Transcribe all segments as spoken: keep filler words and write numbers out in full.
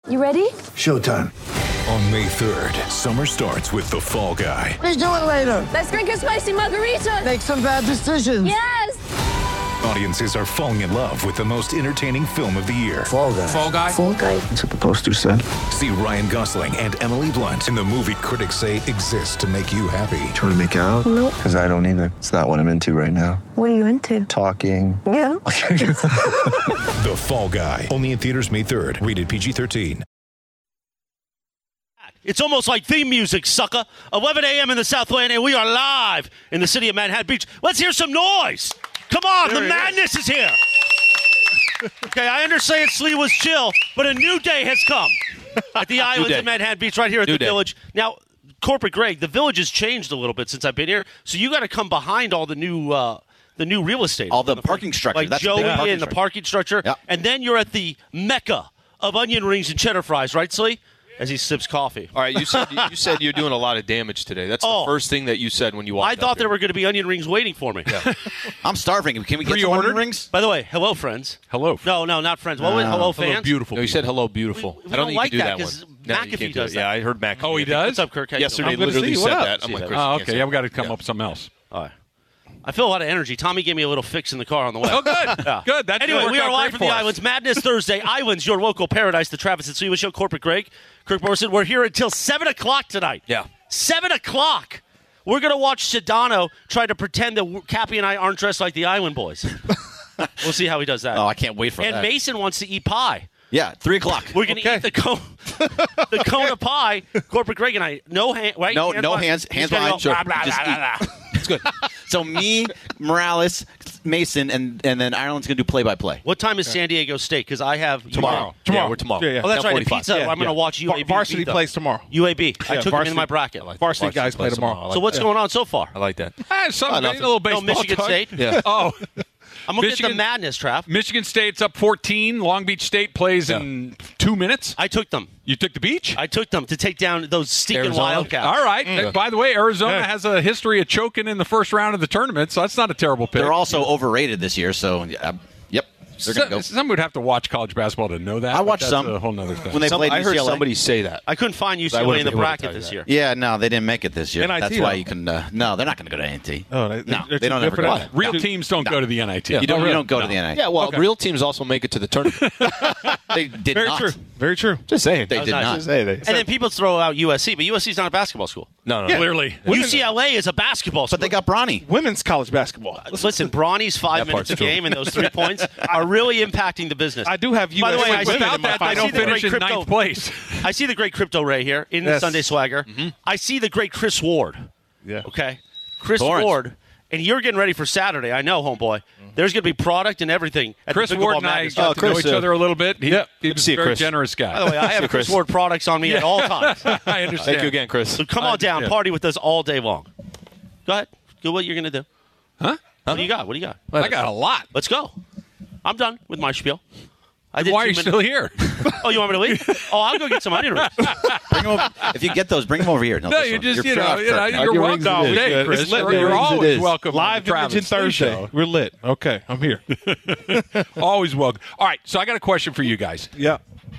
You ready? Showtime. On May third, summer starts with The Fall Guy. Let's do it later. Let's drink a spicy margarita. Make some bad decisions. Yes. Audiences are falling in love with the most entertaining film of the year. Fall Guy. Fall Guy? Fall Guy. That's what the poster said. See Ryan Gosling and Emily Blunt in the movie critics say exists to make you happy. Trying to make it out? Nope. Because I don't either. It's not what I'm into right now. What are you into? Talking. Yeah. The Fall Guy. Only in theaters May third. Rated P G thirteen. It's almost like theme music, sucker. eleven a.m. in the Southland, and we are live in the city of Manhattan Beach. Let's hear some noise. Come on, there the madness is. is here. Okay, I understand Slee was chill, but a new day has come at the Islands in Manhattan Beach right here at new the day. Village. Now, Corporate Greg, the Village has changed a little bit since I've been here, so you got to come behind all the new uh, the new real estate. All the parking structure. Like That's Joey the big parking and the structure. parking structure. Yep. And then you're at the mecca of onion rings and cheddar fries, right, Slee? As he sips coffee. All right, you said you said you're doing a lot of damage today. That's Oh. the first thing that you said when you walked I up thought here. there were going to be onion rings waiting for me. Yeah. I'm starving. Can we get some Pre-ordered? onion rings? By the way, hello, friends. Hello. No, no, not friends. What was hello, fans? Hello, beautiful. No, you said hello, beautiful. We- we I don't don't think like you can that do that 'cause one. No, you McAfee can't do does it. that. Yeah, I heard McAfee. Oh, he does? What's up, Kirk? How you Yesterday, doing? literally see. said What up? that. I'm like, See Chris, Oh, you can't okay. say Yeah, we got to that. come Yeah. up with something else. All right. I feel a lot of energy. Tommy gave me a little fix in the car on the way. Oh, good. Yeah. Good. That Anyway, worked we are out live great from the for us. Islands. Madness Thursday. Islands, your local paradise. The Travis and Sliwa Show. Corporate Greg, Kirk Morrison. We're here until seven o'clock tonight. Yeah. seven o'clock. We're going to watch Sedano try to pretend that Cappy and I aren't dressed like the Island Boys. We'll see how he does that. Oh, I can't wait for and that. Mason wants to eat pie. Yeah, three o'clock. We're going to Okay. eat the cone, the cone of pie. Corporate Greg and I, no hand, right? No- no hands- He's hands gonna behind, go, sure. blah, blah, Just blah, eat. blah, blah. It's good. So me, Morales, Mason, and and then Ireland's gonna do play by play. What time is San Diego State? Because I have Tomorrow. Tomorrow. Yeah, we're tomorrow. Yeah, yeah. Oh, that's right. The ten forty-five. pizza. Yeah, I'm going to yeah. watch U A B. Va- varsity beat them. plays tomorrow. U A B. I Yeah, took them varsity- in my bracket. Varsity guys play tomorrow. So what's going on so far? I like that. Ah, some, Oh, a nothing. little No, baseball Michigan talk. State. Yeah. Oh, I'm looking at Michigan- the madness, Trav. Michigan State's up fourteen. Long Beach State plays in two minutes. I took them. You took the beach? I took them to take down those stinking Arizona? Wildcats. All right. And by the way, Arizona Yeah. has a history of choking in the first round of the tournament, so that's not a terrible pick. They're also overrated this year. So uh, yep, they're gonna go. So- Some would have to watch college basketball to know that. I but watched that's some. a whole nother thing. When they Some- played I heard U C L A. somebody say that. I couldn't find U C I L A would've- in the they would've bracket told you this that. year. Yeah, no, they didn't make it this year. N I T, That's why though. you can. Uh, no, they're not going to go to N I T. Oh, they, No, they're they too don't good ever for go that. there. Real teams don't go to the N I T. You don't. Oh, You really? don't go to No. the N I T. Yeah, well, Okay. real teams also make it to the tournament. They did Very not. true. Very true. Just saying. They did nice. not. Just saying. They- And then people throw out U S C, but U S C's not a basketball school. No, no, no. Clearly. U C L A is a basketball school. But they got Bronny. Women's college basketball. Listen, Bronny's five That minutes part's a true. game and those three points are really impacting the business. I do have U S C By the way, I see- women Without in my that, they I see don't the finish great in crypto- ninth place. I see the great Crypto Ray here in the Yes. Sunday Swagger. I see the great Chris Ward. Yeah. Okay? Chris Torrance. Ward. And you're getting ready for Saturday. I know, homeboy. There's going to be product and everything at Chris the Pickleball Ward and I Madness. got Oh, to know Chris, each uh, other a little bit. He, yeah. he Good to was see a you, very Chris. generous guy. By the way, I have Chris Ward products on me at all times. I understand. Thank you again, Chris. So come on down, party with us all day long. Go ahead. Do what you're going to do. Huh? What do you got? What do you got? I got a lot. Let's go. I'm done with my spiel. I did Why are two you minutes- still here? Oh, you want me to leave? Oh, I'll go get some onion rings. Bring 'em over. If you get those, bring them over here. No, this you one. just, You're you know, proud, you know Kirk. you're Onion welcome rings it is. today, Good. Chris. It's lit. You're, Onion you're rings it always is. welcome. Live on the Travis Dimension Slee Thursday. Show. We're lit. Okay, I'm here. Always welcome. All right, so I got a question for you guys. Yeah.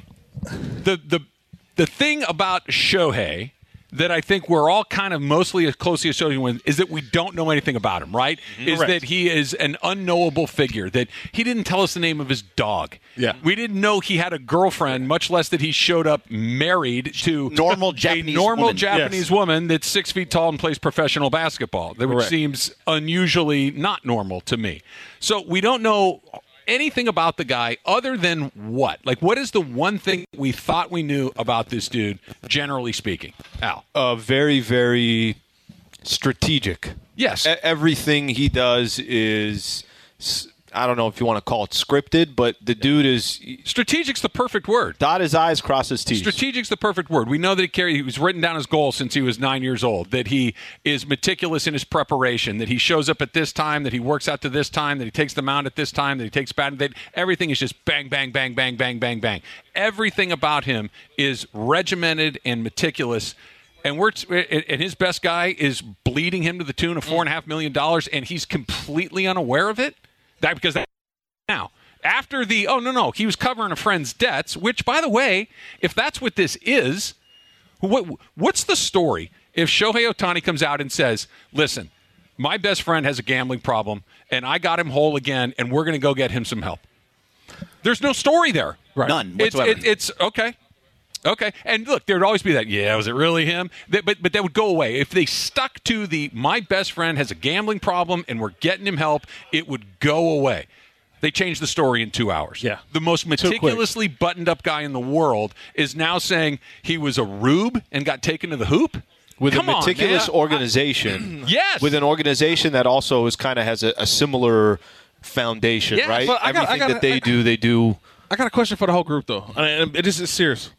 The the the thing about Shohei that I think we're all kind of mostly closely associated with is that we don't know anything about him, right? Is Correct. that he is an unknowable figure, that he didn't tell us the name of his dog. Yeah. We didn't know he had a girlfriend, much less that he showed up married to Normal Japanese a normal woman. Japanese Yes. woman that's six feet tall and plays professional basketball, which Correct. seems unusually not normal to me. So we don't know anything about the guy other than what? Like, what is the one thing we thought we knew about this dude, generally speaking? Al. Uh, very, very strategic. Yes. E- everything he does is, s- I don't know if you want to call it scripted, but the dude is Strategic's the perfect word. dot his I's, cross his T's. Strategic's the perfect word. We know that he carried, he was written down his goal since he was nine years old, that he is meticulous in his preparation, that he shows up at this time, that he works out to this time, that he takes the mound at this time, that he takes batting, that everything is just bang, bang, bang, bang, bang, bang, bang. Everything about him is regimented and meticulous. And we're and his best guy is bleeding him to the tune of four and a half million dollars, and he's completely unaware of it. That because that, now After the, oh, no, no, he was covering a friend's debts, which, by the way, if that's what this is, what what's the story if Shohei Ohtani comes out and says, listen, my best friend has a gambling problem, and I got him whole again, and we're going to go get him some help? There's no story there. Right. None It's, whatsoever. it, it's okay. Okay. And look, there would always be that, yeah, was it really him? That, but, but that would go away. If they stuck to the, my best friend has a gambling problem, and we're getting him help, it would go away. They changed the story in two hours. Yeah. The most meticulously buttoned-up guy in the world is now saying he was a rube and got taken to the hoop? With Come a on, meticulous man. organization. Yes. With an organization that also is kind of has a, a similar foundation, Yeah, right? but I got- I Everything gotta- that they I- do, they do. I got a question for the whole group, though. I mean, it is it's serious.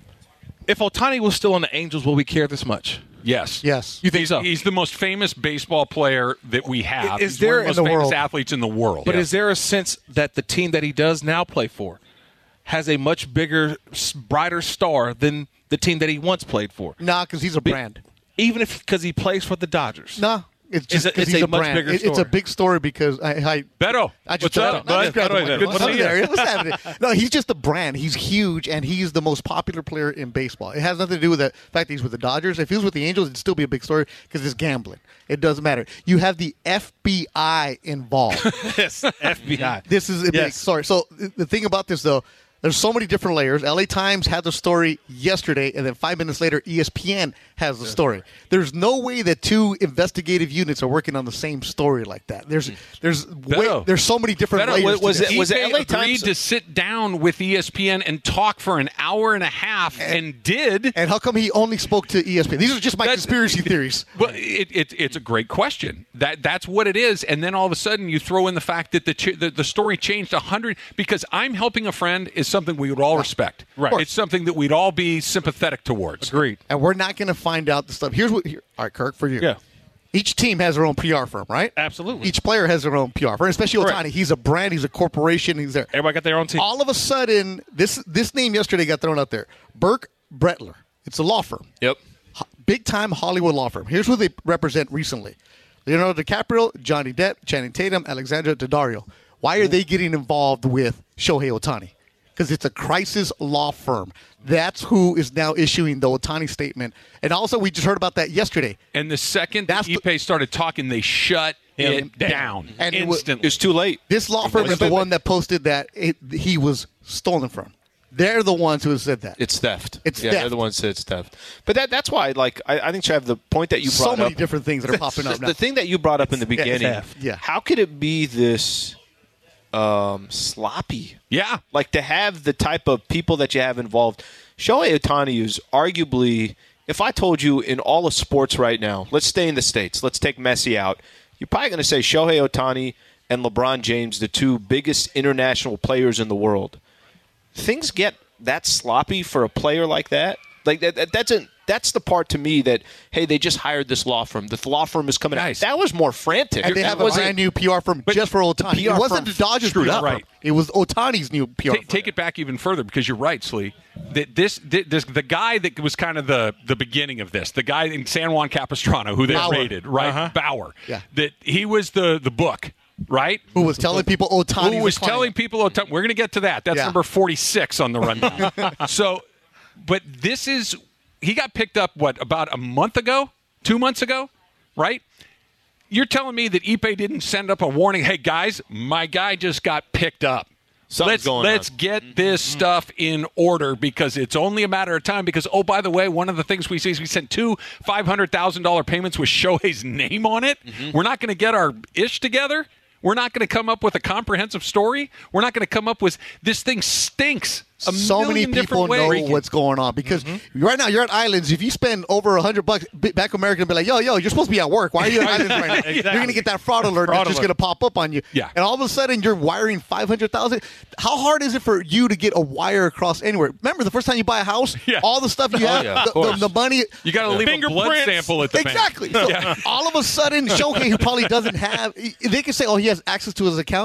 If Ohtani was still on the Angels, will we care this much? Yes. Yes. You think he's, so? He's the most famous baseball player that we have. Is he's there one of the in most the famous world? athletes in the world. But Yeah. is there a sense that the team that he does now play for has a much bigger, s- brighter star than the team that he once played for? Nah, because he's a brand. Even if because he plays for the Dodgers. Nah, it's just It's a- 'cause it's he's a a, much brand. bigger It- it's a story. big story because I, I Beto, I just what's up, I just bud? grabbed How the do I mic. do? What's Good to up see you. there? What's happening? No, he's just a brand. He's huge, and he's the most popular player in baseball. It has nothing to do with the fact that he's with the Dodgers. If he was with the Angels, it'd still be a big story because it's gambling. It doesn't matter. You have the F B I involved. Yes, F B I. This is a big Yes. story. So th- the thing about this, though, there's so many different layers. L A Times had the story yesterday, and then five minutes later, E S P N has the story. There's no way that two investigative units are working on the same story like that. There's there's way, Beto. there's so many different Beto, layers. was- to was this. it- was it Ipe L A agreed Times- to sit down with E S P N and talk for an hour and a half and, did. And how come he only spoke to E S P N? These are just my That's- conspiracy theories. Well, it, it, it's a great question. That that's what it is, and then all of a sudden you throw in the fact that the ch- the, the story changed a hundred because I'm helping a friend is something we would all respect. Right. It's something that we'd all be sympathetic towards. Agreed. And we're not going to find out the stuff. Here's what. Here, all right, Kirk, for you. Yeah. Each team has their own P R firm, right? Absolutely. Each player has their own P R firm, especially Ohtani. Correct. He's a brand. He's a corporation. He's there. Everybody got their own team. All of a sudden, this this name yesterday got thrown out there. Burke Bretler. It's a law firm. Yep. Big time Hollywood law firm. Here's who they represent recently: Leonardo DiCaprio, Johnny Depp, Channing Tatum, Alexandra Daddario. Why are they getting involved with Shohei Ohtani? Because it's a crisis law firm. That's who is now issuing the Ohtani statement. And also, we just heard about that yesterday. And the second that That's the- Ipe started talking, they shut Him it down. down, And it wa- instantly. It's too late. This law firm is the one that posted that it, he was stolen from. They're the ones who have said that. It's theft. It's yeah, theft. They're the ones that said it's theft. But that that's why, like, I, I think, Trav, the point that you so brought many up, different things that are popping up the, now. the thing that you brought up in the Yeah, it's beginning, theft. Yeah. how could it be this um, sloppy? yeah. Like to have the type of people that you have involved. Shohei Ohtani is arguably, if I told you in all of sports right now, let's stay in the States, let's take Messi out, you're probably going to say Shohei Ohtani and LeBron James, the two biggest international players in the world. Things get that sloppy for a player like that? Like that, that that's a, that's the part to me that, hey, they just hired this law firm. The law firm is coming Nice. out. That was more frantic. and they It have a wasn't- brand new P R firm just for Ohtani. P R It wasn't firm the Dodgers screwed P R up. firm. Right. It was Ohtani's new P R Take, firm. take it back even further because you're right, Slee. That this, thi- this the guy that was kind of the the beginning of this, the guy in San Juan Capistrano who they Bauer. raided, right? Uh-huh. Bauer. Yeah. That he was the the book, right? Who was telling people Ohtani Who was telling people Ohtani? We're going to get to that. That's Yeah. number forty-six on the rundown. So, but this is he got picked up what about a month ago, two months ago, right? You're telling me that Ipe didn't send up a warning? Hey guys, my guy just got picked up. Something's let's going let's on. get this stuff in order because it's only a matter of time. Because oh, by the way, one of the things we see is we sent two five hundred thousand dollar payments with Shohei's name on it. We're not going to get our ish together. We're not going to come up with a comprehensive story. We're not going to come up with this thing stinks. A so many million people different know ways. what's going on because right now you're at Islands. If you spend over a hundred bucks, b- back American will be like, "Yo, yo, you're supposed to be at work. Why are you at Islands right now?" Exactly. You're gonna get that fraud alert Fraud that's just alert. gonna pop up on you. Yeah. And all of a sudden you're wiring five hundred thousand. How hard is it for you to get a wire across anywhere? Remember the first time you buy a house, Yeah. all the stuff you have, yeah, of the, the, course. the money. You got to leave a blood Fingerprints. sample at the bank. Exactly. So all of a sudden, Shohei, who probably doesn't have, they can say, "Oh, he has access to his accounts."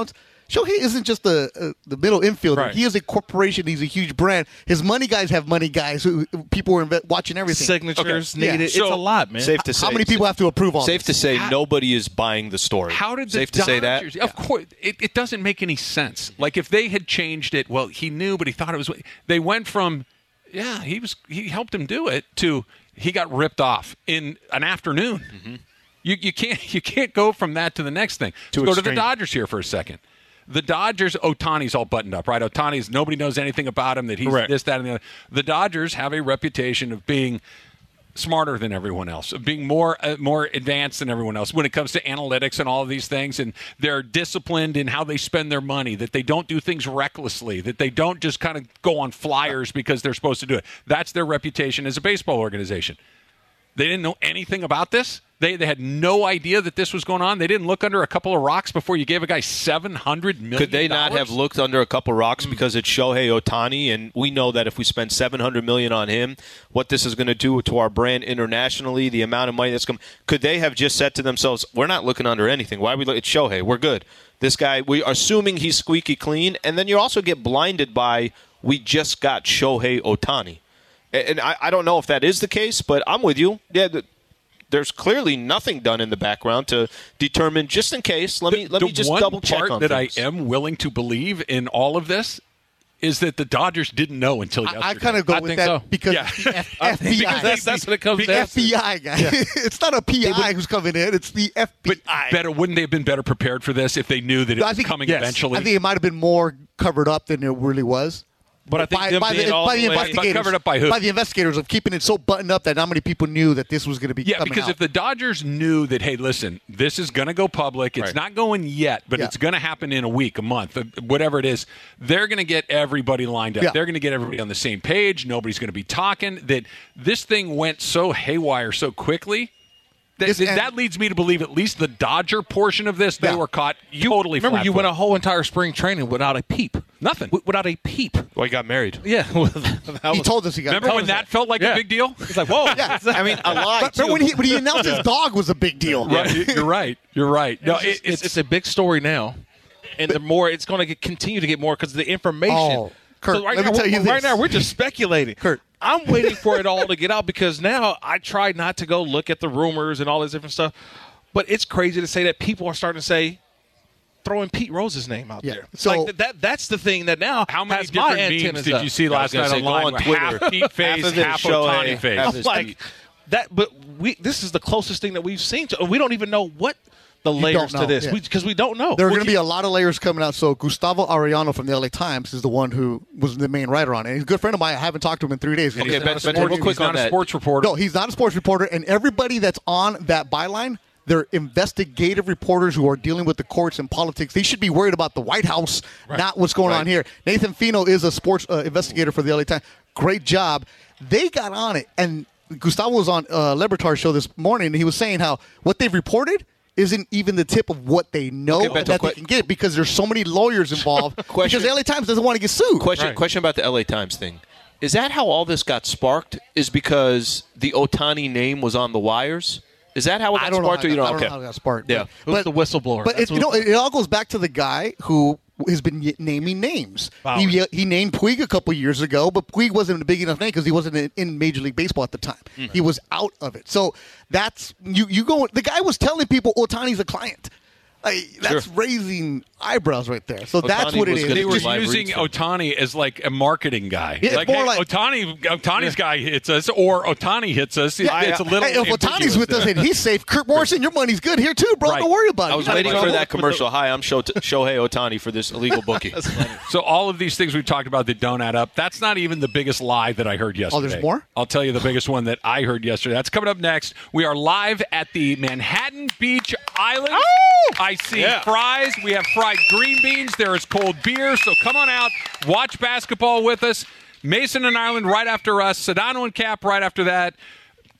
Shohei isn't just the uh, the middle infielder. Right. He is a corporation. He's a huge brand. His money guys have money guys who people are inve- watching everything. Signatures Okay. needed. Yeah. It's So, a lot, man. Safe to say. How many people have to approve all Safe this? to say How- nobody is buying the story. How did the Safe to say that? Dodgers- Of course, it, it doesn't make any sense. Like if they had changed it, well, he knew, but he thought it was. They went from, yeah, he was. He helped him do it to he got ripped off in an afternoon. Mm-hmm. You you can't you can't go from that to the next thing. Too Let's go to the extreme. Dodgers here for a second. The Dodgers, Otani's all buttoned up, right? Otani's nobody knows anything about him. That he's Correct. this, that, and the other. The Dodgers have a reputation of being smarter than everyone else, of being more uh, more advanced than everyone else when it comes to analytics and all of these things, and they're disciplined in how they spend their money, that they don't do things recklessly, that they don't just kind of go on flyers because they're supposed to do it. That's their reputation as a baseball organization. They didn't know anything about this. They they had no idea that this was going on. They didn't look under a couple of rocks before you gave a guy seven hundred million dollars. Could they not have looked under a couple rocks because it's Shohei Ohtani, and we know that if we spend seven hundred million dollars on him, what this is going to do to our brand internationally, the amount of money that's coming. Could they have just said to themselves, we're not looking under anything. Why are we look? It's Shohei. We're good. This guy, we are assuming he's squeaky clean, and then you also get blinded by we just got Shohei Ohtani. And I, I don't know if that is the case, but I'm with you. Yeah, the, there's clearly nothing done in the background to determine, just in case. Let me let the me just one double check part on that things. I am willing to believe in all of this is that the Dodgers didn't know until yesterday. I, I kind of go I with think that so. because Yeah. the F- FBI. Because that's, that's what it comes the down F B I guy. It's not a P I who's coming in. It's the F B I. But better, wouldn't they have been better prepared for this if they knew that it I was think- coming yes. eventually? I think it might have been more covered up than it really was. But I think by, them by being the, all by the the way- investigators, But covered up by who? By the investigators of keeping it so buttoned up that not many people knew that this was going to be Yeah, coming because out. if the Dodgers knew that, hey, listen, this is going to go public. It's Right. not going yet, but Yeah. it's going to happen in a week, a month, uh, whatever it is. They're going to get everybody lined up. Yeah. They're going to get everybody on the same page. Nobody's going to be talking. That this thing went so haywire so quickly. That, This- and- that leads me to believe at least the Dodger portion of this, they Yeah. were caught You, totally remember, you went flat-footed. a whole entire spring training without a peep. Nothing. W- without a peep. Well, he got married. Yeah. he told us he got Remember when that felt like Yeah. a big deal? It's like, whoa. Yeah. I mean, a lie. But, but too. when he when he announced his dog was a big deal. Right. You're right. You're right. No, it's, it, it's, it's a big story now, and the more it's going to continue to get more because the information. Oh, Kurt, So right let me now, tell you we're- right this. now we're just speculating. Kurt. I'm waiting for it all to get out because now I try not to go look at the rumors and all this different stuff, but it's crazy to say that people are starting to say throwing Pete Rose's name out Yeah. there. It's So- like th- that that's the thing that now How many has my different memes antennas did up. you see last gonna night say, go online? on with Twitter. Half Pete face, Half of it half is Shohei, Ohtani face. half I'm is like Pete. that, but we this is the closest thing that we've seen to. We don't even know what the layers know, to this yeah. because we, don't know. There are Well, going to you- be a lot of layers coming out. So Gustavo Arellano from the L A Times is the one who was the main writer on it. He's a good friend of mine. I haven't talked to him in three days. Okay, He's but- not a but sports- real quick he's not on a that. sports reporter. No, he's not a sports reporter. And everybody that's on that byline, they're investigative reporters who are dealing with the courts and politics. They should be worried about the White House, not what's going on here. Nathan Fino is a sports uh, investigator for the L A Times. Great job. They got on it. And Gustavo was on uh, Le Bertard's show this morning, and he was saying how what they've reported isn't even the tip of what they know Okay, Beto, that que- they can get because there's so many lawyers involved. Question- Because the L A Times doesn't want to get sued. Question Right. question about the L A Times thing. Is that how all this got sparked? Is because the Ohtani name was on the wires? Is that how it got I don't know. sparked? How, or you I don't, don't okay. know how it got sparked. Yeah. Who's the whistleblower? But That's it, you know, who- it, it all goes back to the guy who has been y- naming names. Wow. He he named Puig a couple years ago, but Puig wasn't a big enough name because he wasn't in, in Major League Baseball at the time. Mm-hmm. He was out of it. So that's you. You go. The guy was telling people Ohtani's a client. Like, that's Sure. raising eyebrows right there. So that's Ohtani what it was is. gonna They do were Just- live using reads for him. Ohtani as like a marketing guy. Yeah, like, more hey, like- Ohtani, Otani's guy hits us, or Otani hits us. It- Yeah, it's a little. hey, if Ohtani's ambiguous with us there. and he's safe, Kurt Morrison, your money's good here too, bro. Right. Don't worry about it. I was You're not waiting in for trouble. that commercial. Hi, I'm Sho- Shohei Ohtani for this illegal bookie. So all of these things we've talked about that don't add up, that's not even the biggest lie that I heard yesterday. Oh, there's more? I'll tell you the biggest one that I heard yesterday. That's coming up next. We are live at the Manhattan Beach Island. I see Yeah. fries. We have fried green beans. There is cold beer. So come on out. Watch basketball with us. Mason and Ireland right after us. Sedano and Cap right after that.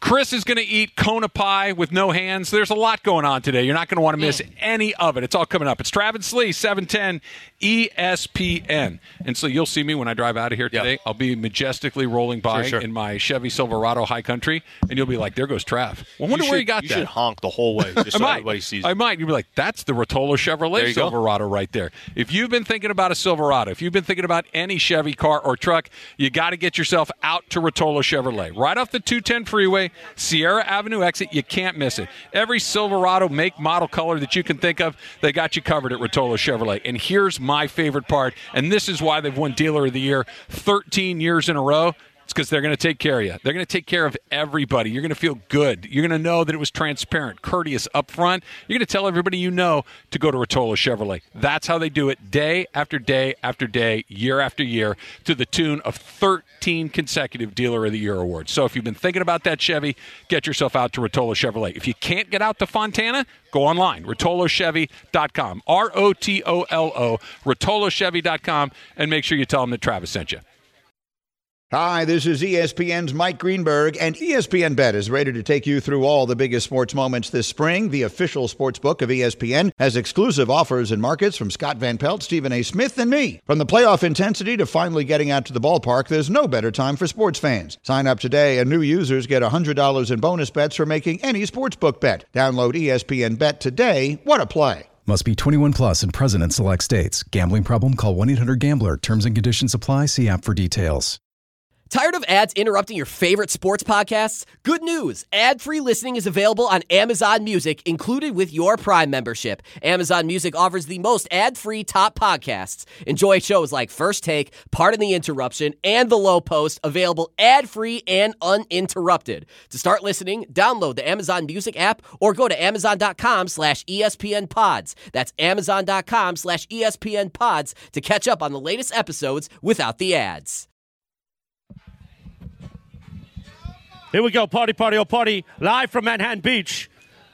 Chris is going to eat Kona pie with no hands. There's a lot going on today. You're not going to want to miss any of it. It's all coming up. It's Travis Slee, seven ten E S P N. And so you'll see me when I drive out of here today. Yep. I'll be majestically rolling by sure, sure. in my Chevy Silverado High Country, and you'll be like, there goes Trav. Well, I wonder you where should, you got you that. You should honk the whole way just I so might. everybody sees I it. might. You'll be like, that's the Rotolo Chevrolet Silverado right there. If you've been thinking about a Silverado, if you've been thinking about any Chevy car or truck, you got to get yourself out to Rotolo Chevrolet. Right off the two ten freeway, Sierra Avenue exit, you can't miss it. Every Silverado make, model, color that you can think of, they got you covered at Rotolo Chevrolet. And here's my favorite part, and this is why they've won Dealer of the Year thirteen years in a row. It's because they're going to take care of you. They're going to take care of everybody. You're going to feel good. You're going to know that it was transparent, courteous, upfront. You're going to tell everybody you know to go to Rotolo Chevrolet. That's how they do it day after day after day, year after year, to the tune of thirteen consecutive Dealer of the Year awards. So if you've been thinking about that Chevy, get yourself out to Rotolo Chevrolet. If you can't get out to Fontana, go online, Rotolo Chevy dot com, R O T O L O, Rotolo Chevy dot com, and make sure you tell them that Travis sent you. Hi, this is E S P N's Mike Greenberg, and E S P N Bet is ready to take you through all the biggest sports moments this spring. The official sports book of E S P N has exclusive offers and markets from Scott Van Pelt, Stephen A. Smith, and me. From the playoff intensity to finally getting out to the ballpark, there's no better time for sports fans. Sign up today, and new users get one hundred dollars in bonus bets for making any sportsbook bet. Download E S P N Bet today. What a play. Must be twenty-one plus and present in select states. Gambling problem? Call one eight hundred gambler. Terms and conditions apply. See app for details. Tired of ads interrupting your favorite sports podcasts? Good news. Ad-free listening is available on Amazon Music, included with your Prime membership. Amazon Music offers the most ad-free top podcasts. Enjoy shows like First Take, Pardon the Interruption, and The Low Post, available ad-free and uninterrupted. To start listening, download the Amazon Music app or go to amazon.com slash ESPN pods. That's amazon.com slash ESPN pods to catch up on the latest episodes without the ads. Here we go, party, party, oh party, live from Manhattan Beach.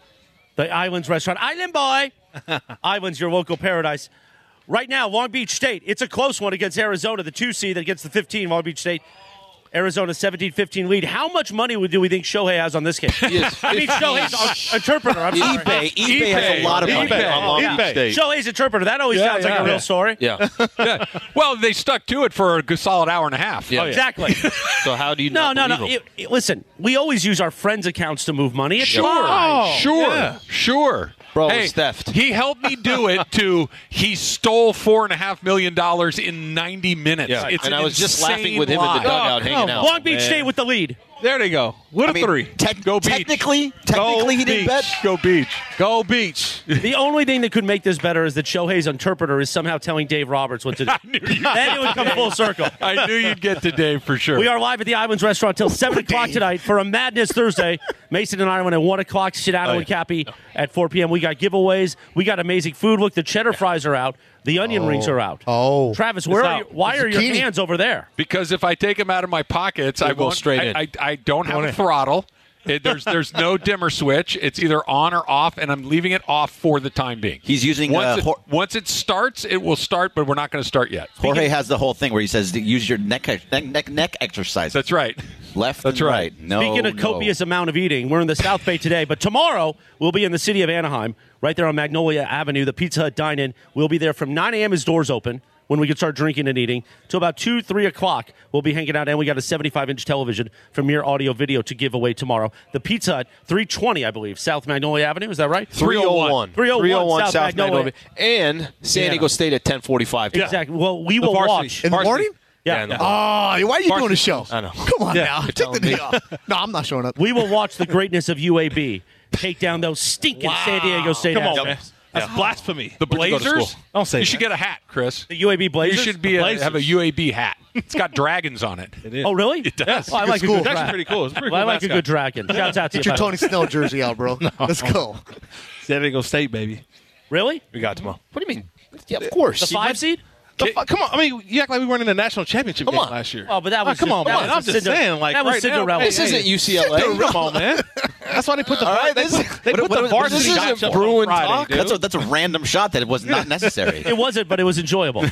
The Islands Restaurant. Island Boy! Islands, your local paradise. Right now, Long Beach State, it's a close one against Arizona, the two seed against the fifteen, Long Beach State. Arizona seventeen fifteen lead. How much money do we think Shohei has on this game? Yes. I mean, Shohei's interpreter. I'm sorry. eBay. eBay has a lot of money. eBay. on Long Yeah. Beach State. Shohei's interpreter. That always Yeah, sounds yeah, like a yeah. real story. Yeah. Yeah. Well, they stuck to it for a good solid hour and a half. Yeah. Exactly. So how do you No, not no, no. believe him? It- it- listen, we always use our friends' accounts to move money. It's Sure, fine. sure, yeah. sure. Bro, hey, it's theft. He helped me do it to he stole four and a half million dollars in ninety minutes. Yeah. It's and an I was just insane laughing with him lie. in the dugout Oh, hanging come out. Long Beach man. State with the lead. There they go. What a I mean, three. te- Go Beach. technically, technically he didn't Beach. bet. Go Beach. Go Beach. The only thing that could make this better is that Shohei's interpreter is somehow telling Dave Roberts what to do. Then it would come full circle. I knew you'd get to Dave for sure. We are live at the Islands Restaurant till seven o'clock tonight for a Madness Thursday. Mason and I went at one o'clock, Shadano and Cappy at four p.m. We got giveaways. We got amazing food. Look, the cheddar fries are out. The onion rings are out. Oh. Travis, where are out. you, why are your Zucchini. hands over there? Because if I take them out of my pockets, I go won't, straight I, in. I, I don't have a throttle. It, there's there's no dimmer switch. It's either on or off, and I'm leaving it off for the time being. He's using once, uh, it, Hor- once it starts, it will start, but we're not going to start yet. Jorge has the whole thing where he says to use your neck neck neck, neck exercise. That's right. Left That's and right. right. No, Speaking of no. copious amount of eating, we're in the South Bay today, but tomorrow we'll be in the city of Anaheim, right there on Magnolia Avenue, the Pizza Hut Dine-In. We'll be there from nine a.m. as doors open, when we can start drinking and eating, to about two, three o'clock. We'll be hanging out, and we got a seventy-five inch television from Mir Audio Video to give away tomorrow. The Pizza Hut, three twenty, I believe, South Magnolia Avenue. Is that right? three oh one. three oh one South South Magnolia. Magnolia. And San Yeah. Diego State at ten forty-five. Exactly. Well, we The will varsity. watch. In the Varsity. morning? Yeah. no. Oh, why are you doing a Varsity. show? I know. Come on Yeah. now. You're Take the telling me. day off. No, I'm not showing up. We will watch the greatness of U A B take down those stinking San Diego State Come on, Aztecs. man. That's blasphemy. The Where'd you go to Blazers? school? Don't say You that. should get a hat, Chris. The U A B Blazers? You should be a, Blazers. have a U A B hat. It's got dragons on it. It is. Oh, really? It does. Oh, I like a school. good It's actually dragon. pretty cool. It's a pretty Well, cool I like a mascot. good dragon. Shouts out to Get you. your Tony Snell jersey out, bro. Let's go. San Diego State, baby. Really? We got tomorrow. What do you mean? Yeah, of course. The five seed? The fu- come on. I mean, you act like we weren't in the national championship Come game on. last year. Oh, but that was Oh, come just- on, that man. was I'm a just Cinder- saying, like that was right now- Cinderella. This Hey, isn't U C L A. Come on, man. That's why they put the All right, they this- put, they what- put what- the what- varsity this isn't match up Bruin on Friday, talk. dude. That's a that's a random shot that was not necessary. It wasn't, but it was enjoyable.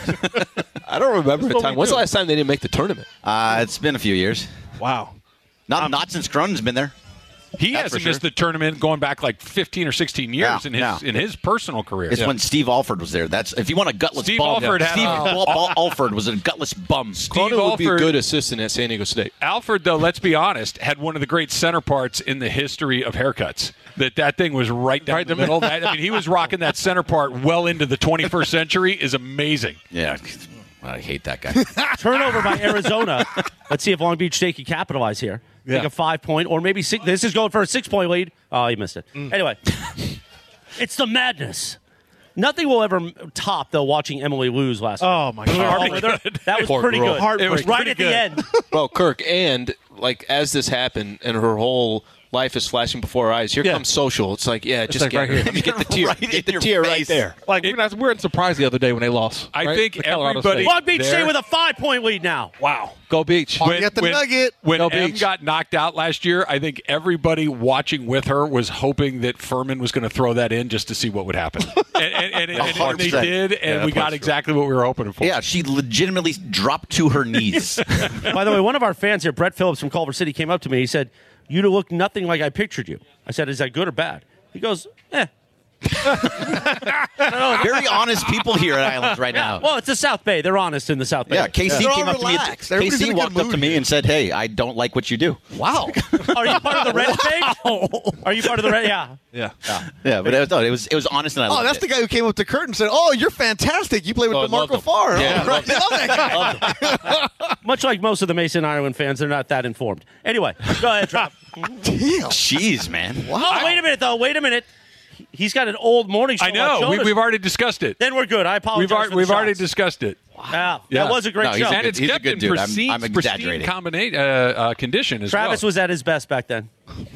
I don't remember the what time. we When's do. the last time they didn't make the tournament? Uh, it's been a few years. Wow. Not not since Cronin's been there. He That's hasn't for missed sure. the tournament going back like fifteen or sixteen years Yeah, in his yeah. in his personal career. It's when Steve Alford was there. That's if you want a gutless Steve bum. Alford had Steve a- Al- Al- Alford was a gutless bum. Steve Cronin would be a Alford- good assistant at San Diego State. Alford, though, let's be honest, had one of the great center parts in the history of haircuts. That that thing was right down the middle. That, I mean, he was rocking that center part well into the twenty-first century. Is amazing. Yeah, I hate that guy. Turnover by Arizona. Let's see if Long Beach State can capitalize here. Take a five-point or maybe six. This is going for a six-point lead. Oh, you missed it. Anyway, it's the madness. Nothing will ever top, though, watching Emily lose last night. Oh, my God. That was Poor pretty girl. good. It was right pretty at good. the end. Bro, Kirk, and like as this happened and her whole life is flashing before her eyes, here Yeah. comes social. It's like, yeah, just like get, right here. let me get the tear. Right get in the your tear right face. there. Like, we're, not, we weren't surprised the other day when they lost. I right? think To Colorado everybody- State. Long Beach There. State with a five-point lead now. Wow. Go Beach. Oh, you got the nugget. When Go Em Beach. got knocked out last year, I think everybody watching with her was hoping that Furman was going to throw that in just to see what would happen. and and, and, and, and they did, and we got exactly what we were hoping for. Yeah, she legitimately dropped to her knees. By the way, one of our fans here, Brett Phillips from Culver City, came up to me. He said, "You look nothing like I pictured you." I said, "Is that good or bad?" He goes, "Eh." Very honest people here at Islands right now. Well, it's the South Bay. They're honest in the South Bay. Yeah, K C They're came all up to me. At relaxed. the, Everybody's K C in a good walked up mood to me here. and said, "Hey, I don't like what you do." Wow. Are you part of the Red page? Are you part of the Red? Yeah. Yeah. Yeah, but it was, no, it was it was honest and I Oh, loved that's it. the guy who came up to Kurt and said, "Oh, you're fantastic. You play with Oh, I DeMarco loved him. Farr." Yeah, Oh, right. I love that guy. Much like most of the Mason Ireland fans, they're not that informed. Anyway, go ahead, Drop. Damn. Jeez, man. Oh, wait a minute, though. Wait a minute. He's got an old morning show. I know. on We, Jonas. we've already discussed it. Then we're good. I apologize. We've, al- for the we've already shots. discussed it. Wow. Yeah. That was a great No, he's show. a And good- it's he's a kept good in dude. I'm- pristine, I'm pristine exaggerating. combina- uh, uh, condition as Travis well. was at his best back then.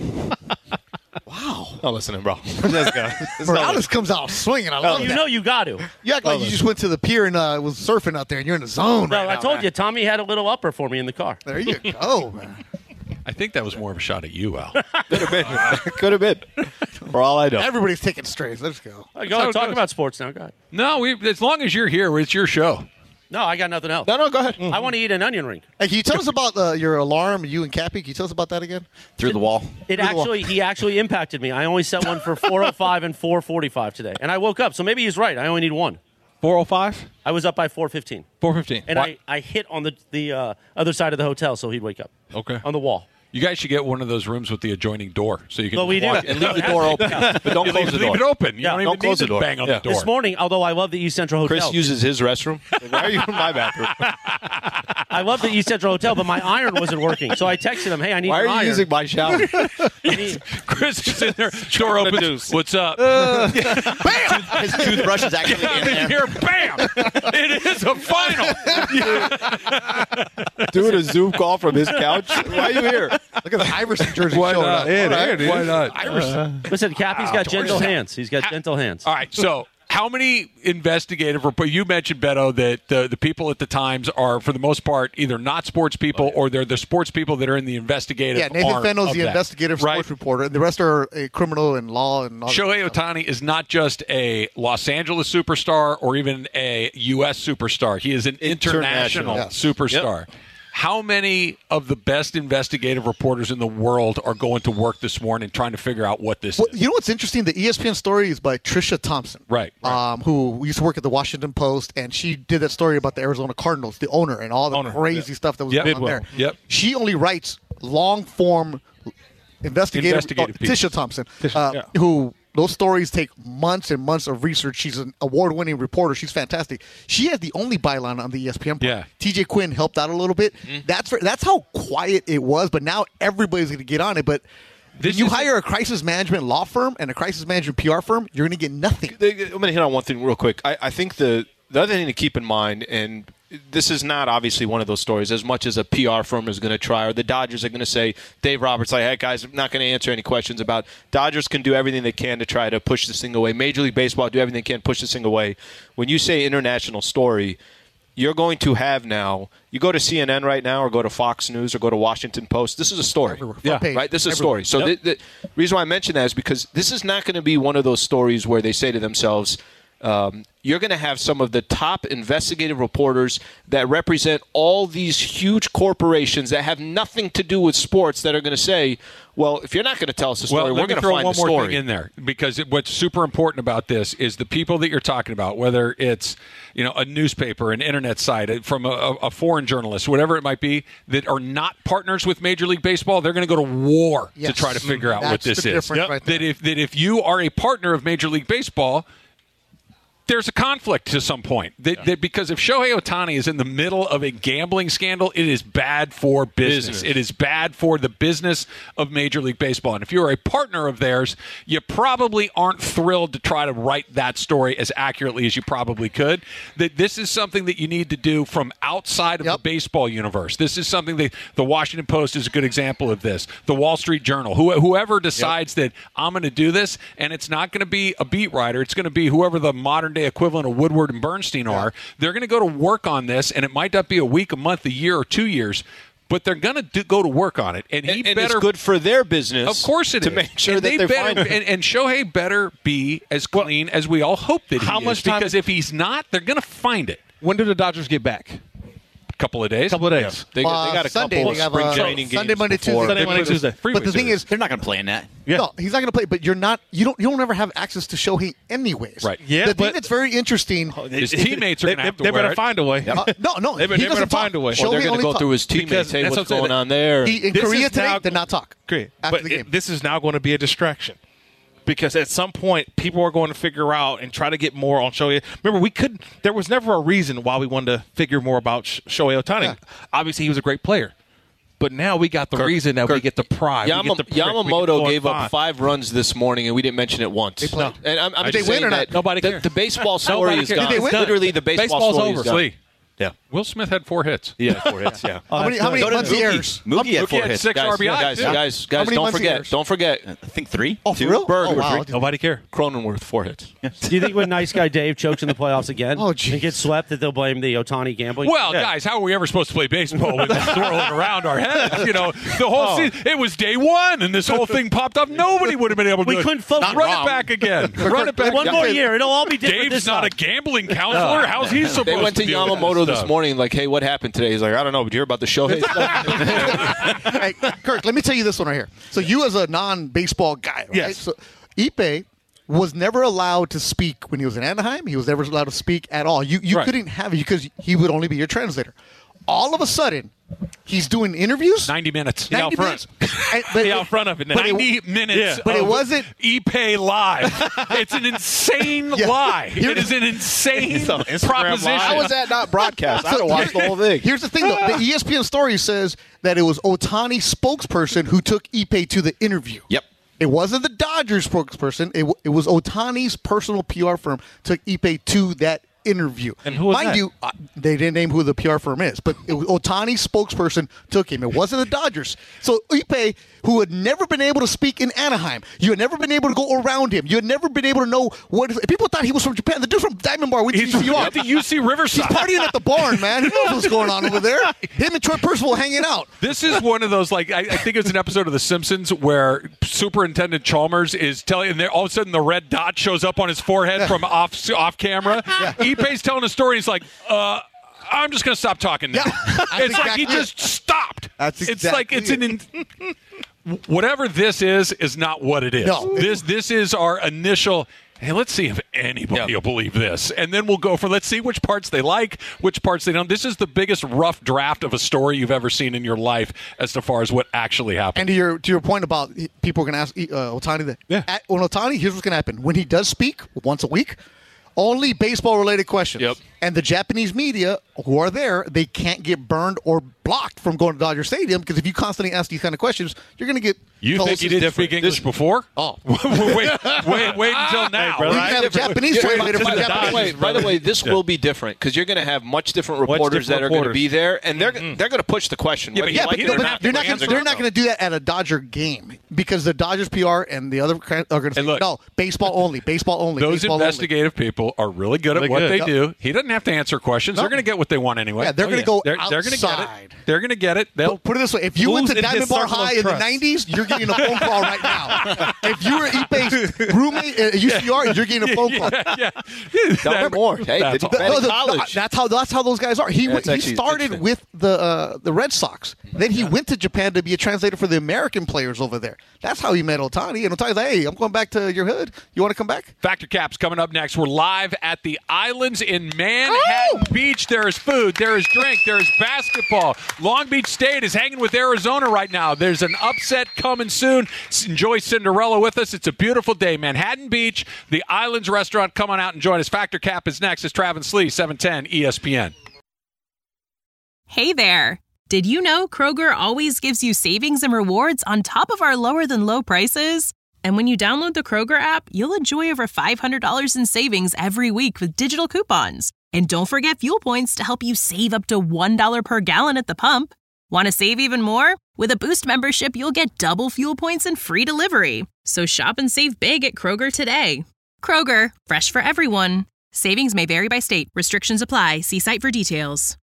Wow. No, listening, bro. Let's go. Morales comes out swinging. I love You that. know you got to. You act like you just went to the pier and uh, was surfing out there, and you're in the zone. No, right I now, told man. you, Tommy had a little upper for me in the car. There you go, man. I think that was more of a shot at you, Al. Could have been. Could have been. For all I know. Everybody's taking strays. Let's go. Go how ahead, it talk goes. about sports now. Go ahead. No, we, as long as you're here, it's your show. No, I got nothing else. No, no, go ahead. I want to eat an onion ring. Hey, can you tell us about uh, your alarm, you and Cappy? Can you tell us about that again? Through the wall. It actually, he actually impacted me. I only set one for four oh five and four forty-five today, and I woke up. So maybe he's right. I only need one. four oh five? I was up by four fifteen, four fifteen. and I, I hit on the the uh, other side of the hotel, so he'd wake up. Okay. On the wall. You guys should get one of those rooms with the adjoining door, so you can Well, we do. walk And leave the door open. But don't You close leave, the leave door. it open. You Yeah, don't, don't even close need the door. to bang on Yeah. the door. This morning, although I love the East Central Hotel, Chris uses his restroom. Like, why are you in my bathroom? I love the East Central Hotel, but my iron wasn't working. So I texted him, "Hey, I need Why an are you iron." using my shower? And he- Chris is in there, door opens. What's up? Bam! His toothbrush is actually in there. Here, bam! It is a final. Doing a Zoom call from his couch. Why are you here? Look at the Iverson jersey Why showing not? up. Yeah, All right. there it is. Why not? Iverson. Listen, Cappy's got gentle hands. He's got gentle hands. All right, so how many investigative reports? You mentioned, Beto, that the, the people at the Times are, for the most part, either not sports people or they're the sports people that are in the investigative Yeah, Nathan arm Fennell's of the that. investigative Right. sports reporter. The rest are uh, criminal and law and all that Shohei stuff. Ohtani is not just a Los Angeles superstar or even a U S superstar. He is an international, International. Yes. superstar. How many of the best investigative reporters in the world are going to work this morning trying to figure out what this Well, is? you know what's interesting? The E S P N story is by Trisha Thompson, Right, right. Um, who used to work at the Washington Post, and she did that story about the Arizona Cardinals, the owner, and all the Owner, crazy yeah. stuff that was Yep. going on Bidwell. there. Yep. She only writes long form investigative. Investigative oh, Tisha Thompson, uh, yeah. who those stories take months and months of research. She's an award-winning reporter. She's fantastic. She has the only byline on the E S P N. Part. Yeah. T J Quinn helped out a little bit. Mm-hmm. That's for, that's how quiet it was. But now everybody's going to get on it. But This when you is- hire a crisis management law firm and a crisis management P R firm, you're going to get nothing. I'm going to hit on one thing real quick. I, I think the the other thing to keep in mind, and this is not obviously one of those stories, as much as a P R firm is going to try, or the Dodgers are going to say, Dave Roberts, like, hey, guys, I'm not going to answer any questions about. Dodgers can do everything they can to try to push this thing away. Major League Baseball do everything they can to push this thing away. When you say international story, you're going to have now, you go to C N N right now or go to Fox News or go to Washington Post, this is a story. Yeah. Page. Right? This is a Everywhere. story. So Yep. the, the reason why I mention that is because this is not going to be one of those stories where they say to themselves, Um, you're going to have some of the top investigative reporters that represent all these huge corporations that have nothing to do with sports that are going to say, well, if you're not going to tell us a story, well, we're going to throw find one the more story. thing in there, because it, what's super important about this is the people that you're talking about, whether it's you know a newspaper, an internet site, from a, a foreign journalist, whatever it might be, that are not partners with Major League Baseball. They're going to go to war Yes. to try to figure out That's what this the is. difference right there. that if that if you are a partner of Major League Baseball, there's a conflict to some point. That, yeah. that because if Shohei Ohtani is in the middle of a gambling scandal, it is bad for business. business. It is bad for the business of Major League Baseball. And if you're a partner of theirs, you probably aren't thrilled to try to write that story as accurately as you probably could. That this is something that you need to do from outside of yep. the baseball universe. This is something that the Washington Post is a good example of this. The Wall Street Journal. Who, whoever decides yep. that I'm going to do this, and it's not going to be a beat writer. It's going to be whoever the modern day equivalent of Woodward and Bernstein are. Yeah. They're going to go to work on this, and it might not be a week, a month, a year, or two years, but they're going to go to work on it. And he and, and better, it's good for their business. Of course it to is. make sure and that they they're better, fine. and, and Shohei better be as clean well, as we all hope that he how is. Much time because if he's not, they're going to find it. When do the Dodgers get back? Couple of days. Couple of days. Yeah. They, uh, they got a Sunday, couple they of have, spring uh, training Sunday, games Monday, before. Tuesday. Sunday, Monday, Tuesday. But the thing is, they're not going to play in that. Yeah. No, he's not going to play. But you're not. You don't. You don't ever have access to Shohei anyways. Right. Yeah. The but thing that's very interesting. His teammates are they, going to have to they wear better it. find a way. Uh, no, no. They better, he they better doesn't find talk. a way. Well, they're Shohei going to only go talk. through his Because teammates. Hey, that's what's what I'm going saying. on there? He, in This Korea is today, now- did not talk. Great. After But the game. it, this is now going to be a distraction. Because at some point, people are going to figure out and try to get more on Shohei. Remember, we couldn't. There was never a reason why we wanted to figure more about Sh- Shohei Ohtani. Yeah. Obviously, he was a great player, but now we got the Kirk, reason that Kirk, we get the pride. Yama, we get the prick, we get Yamamoto going gave fine. up five runs this morning, and we didn't mention it once. They played. And I'm, I'm Did just they win saying or not? that Nobody the, cares. the baseball story Nobody is cares. gone. Did they win? Literally, the baseball Baseball's story over. is gone. Lee. Yeah. Will Smith had four hits. Yeah, four hits. Yeah. How many? How many So did months he Mookie. errors? Mookie had Mookie four had hits. six Guys, R B Is. guys, yeah. guys, How guys, many don't months he forget. errs? Don't forget. I think three. Oh, for two. real? Berg, Oh, wow. Nobody care. Cronenworth, four hits. Do you think when nice guy Dave chokes in the playoffs again Oh, and geez. gets swept that they'll blame the Ohtani gambling? Well, Yeah. guys, how are we ever supposed to play baseball with this swirling around our heads? You know, the whole Oh. season, it was day one, and this whole thing popped up. Nobody would have been able to We do it. couldn't focus. Run Wrong. it back again. Run it back One more again. year, it'll all be different. Dave's this not a time. gambling counselor. How's he supposed They went to to deal with Yamamoto that this stuff? morning, like, hey, what happened today? He's like, I don't know, but you hear about the Shohei stuff? Hey, Kirk, let me tell you this one right here. So you as a non-baseball guy, right? Yes. So Ipe was never allowed to speak when he was in Anaheim. He was never allowed to speak at all. You you Right. couldn't have it because he would only be your translator. All of a sudden, he's doing interviews. ninety minutes. He out front. minutes. And- but He it- out front of it now. but it- ninety minutes. Yeah. But it of wasn't- ePay Live. It's an insane Yeah. lie. Here- It is an insane It's on Instagram proposition. Live. How was that not broadcast? I would have watched the whole thing. Here's the thing, though. The E S P N story says that it was Ohtani's spokesperson who took Ipe to the interview. Yep. It wasn't the Dodgers spokesperson. It, w- it was Ohtani's personal P R firm took Ipe to that interview. And who was Mind that? you, uh, they didn't name who the P R firm is, but it was Ohtani's spokesperson took him. It wasn't the Dodgers. So Ipe, who had never been able to speak in Anaheim, you had never been able to go around him. You had never been able to know what. People thought he was from Japan. The dude's from Diamond Bar. We He's see you at the U C Riverside. He's partying at the barn, man. He knows what's going on over there. Him and Troy Percival hanging out. This is one of those, like, I, I think it's an episode of The Simpsons where Superintendent Chalmers is telling, and then all of a sudden the red dot shows up on his forehead from off off camera. Ipe's telling a story. He's like, uh, I'm just going to stop talking now. Yeah, that's it's like he exactly just stopped. That's it's like exactly it's an. In, whatever this is, is not what it is. No. This this is our initial. Hey, let's see if anybody Yeah. will believe this. And then we'll go for, let's see which parts they like, which parts they don't. This is the biggest rough draft of a story you've ever seen in your life as far as what actually happened. And to your to your point about people are going to ask uh, Ohtani that. Yeah. At, when Ohtani, here's what's going to happen. When he does speak once a week, only baseball-related questions. Yep. And the Japanese media who are there, they can't get burned or blocked from going to Dodger Stadium because if you constantly ask these kind of questions, you're going to get You told think he it's didn't different. speak English This- before? Oh. wait, wait, wait until now. brother, right? you can have a Japanese Yeah, translator by, for the Japanese. way, by the way, this will be different because you're going to have much different Much reporters different that are going to reporters. be there, and they're they're going to push the question. Yeah, whether but you yeah, like but he it or doesn't not. have to They're not, answer gonna, they're it, not going to do that at a Dodger game because the Dodgers P R and the other cra- are going to say, And look, no, baseball only, baseball only, Those baseball investigative people are really good at Really what good. they Yep. do. He doesn't didn't have to answer questions. No. They're going to get what they want anyway. Yeah, they're Oh, going to go They're, they're going to get outside. it. They're going to get it. They'll Put, put it this way: if you went Who's to in Diamond his Bar circle of High in the trust? nineties, you're getting a phone call right now. If you were Ipe's roommate at U C R, you're getting a phone call. yeah. Tell me more. Hey, That's did he all. play No, in the- college? that's how that's how those guys are. He Yeah, went, it's he actually started interesting. with the uh, the Red Sox. Then he went to Japan to be a translator for the American players over there. That's how he met Otani. And Otani's like, "Hey, I'm going back to your hood. You want to come back?" Factor Cap's coming up next. We're live at the Islands in Manhattan Beach. There is food, there is drink, there is basketball. Long Beach State is hanging with Arizona right now. There's an upset coming soon. S- Enjoy Cinderella with us. It's a beautiful day. Manhattan Beach, the Islands restaurant. Come on out and join us. Factor Cap is next. It's Travis Lee, seven ten E S P N. Hey there. Did you know Kroger always gives you savings and rewards on top of our lower than low prices? And when you download the Kroger app, you'll enjoy over five hundred dollars in savings every week with digital coupons. And don't forget fuel points to help you save up to one dollar per gallon at the pump. Want to save even more? With a Boost membership, you'll get double fuel points and free delivery. So shop and save big at Kroger today. Kroger, fresh for everyone. Savings may vary by state. Restrictions apply. See site for details.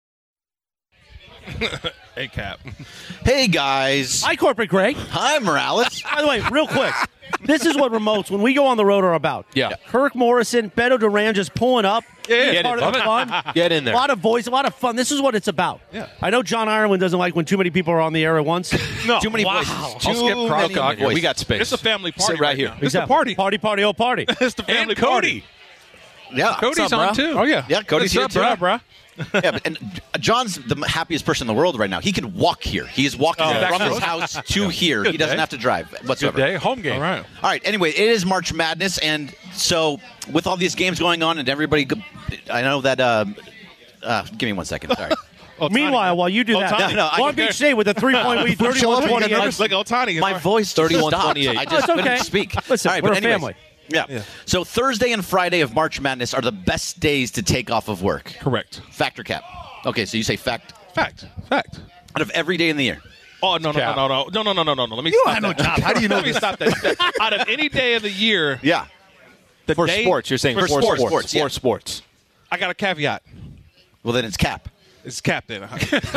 Hey, Cap. Hey, guys. Hi, Corporate Greg. Hi, Morales. By the way, real quick, this is what remotes, when we go on the road, are about. Yeah. Kirk Morrison, Beto Duran just pulling up. Yeah, It's get part it. of the Love fun. Get in there. A lot of voice, a lot of fun. This is what it's about. Yeah. I know John Ireland doesn't like when too many people are on the air at once. No. Too many Wow. voices. I'll Too skip many Crocock. voices. We got space. It's a family party Sit right here. now. It's the party. Party, party, oh, party. It's the family And Cody. party. Yeah. Cody's What's up, on, bro? too. Oh, yeah. Yeah, Cody's What's here, up, too. bro? Yeah, but, and John's the happiest person in the world right now. He can walk here. He is walking Oh, from that's his good. house to here. Good He doesn't day. have to drive Good whatsoever. day. Home game. All right. All right. Anyway, it is March Madness, and so with all these games going on, and everybody, I know that. Uh, uh, give me one second. Sorry. Otani. Meanwhile, while you do that, Otani. No, no, I Long can- Beach State with a three-point lead, Show up thirty-one and you got twenty-eight. nervous. Like Otani. My voice thirty-one stopped. twenty-eight. I Oh, just it's couldn't okay. speak. Listen, All right, we're but a anyways, family. Yeah. Yeah. So Thursday and Friday of March Madness are the best days to take off of work. Correct. Factor Cap. Okay, so you say fact Fact. Fact. out of every day in the year. Oh, no, no, Cap. no, no, no, no, no, no, no, no. Let me You stop don't have no that. job. How do you know Let me this? stop that. Out of any day of the year, Yeah. the For day, sports, you're saying For for, sports, sports. sports, yeah. For sports. I got a caveat. Well, then it's Cap. It's Cap then.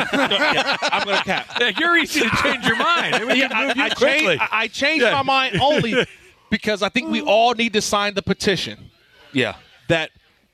Yeah, I'm going to Cap. Yeah, you're easy to change your mind. We Yeah, can move I, you I, quickly. changed, I, I changed Yeah. my mind only because I think we all need to sign the petition Yeah. that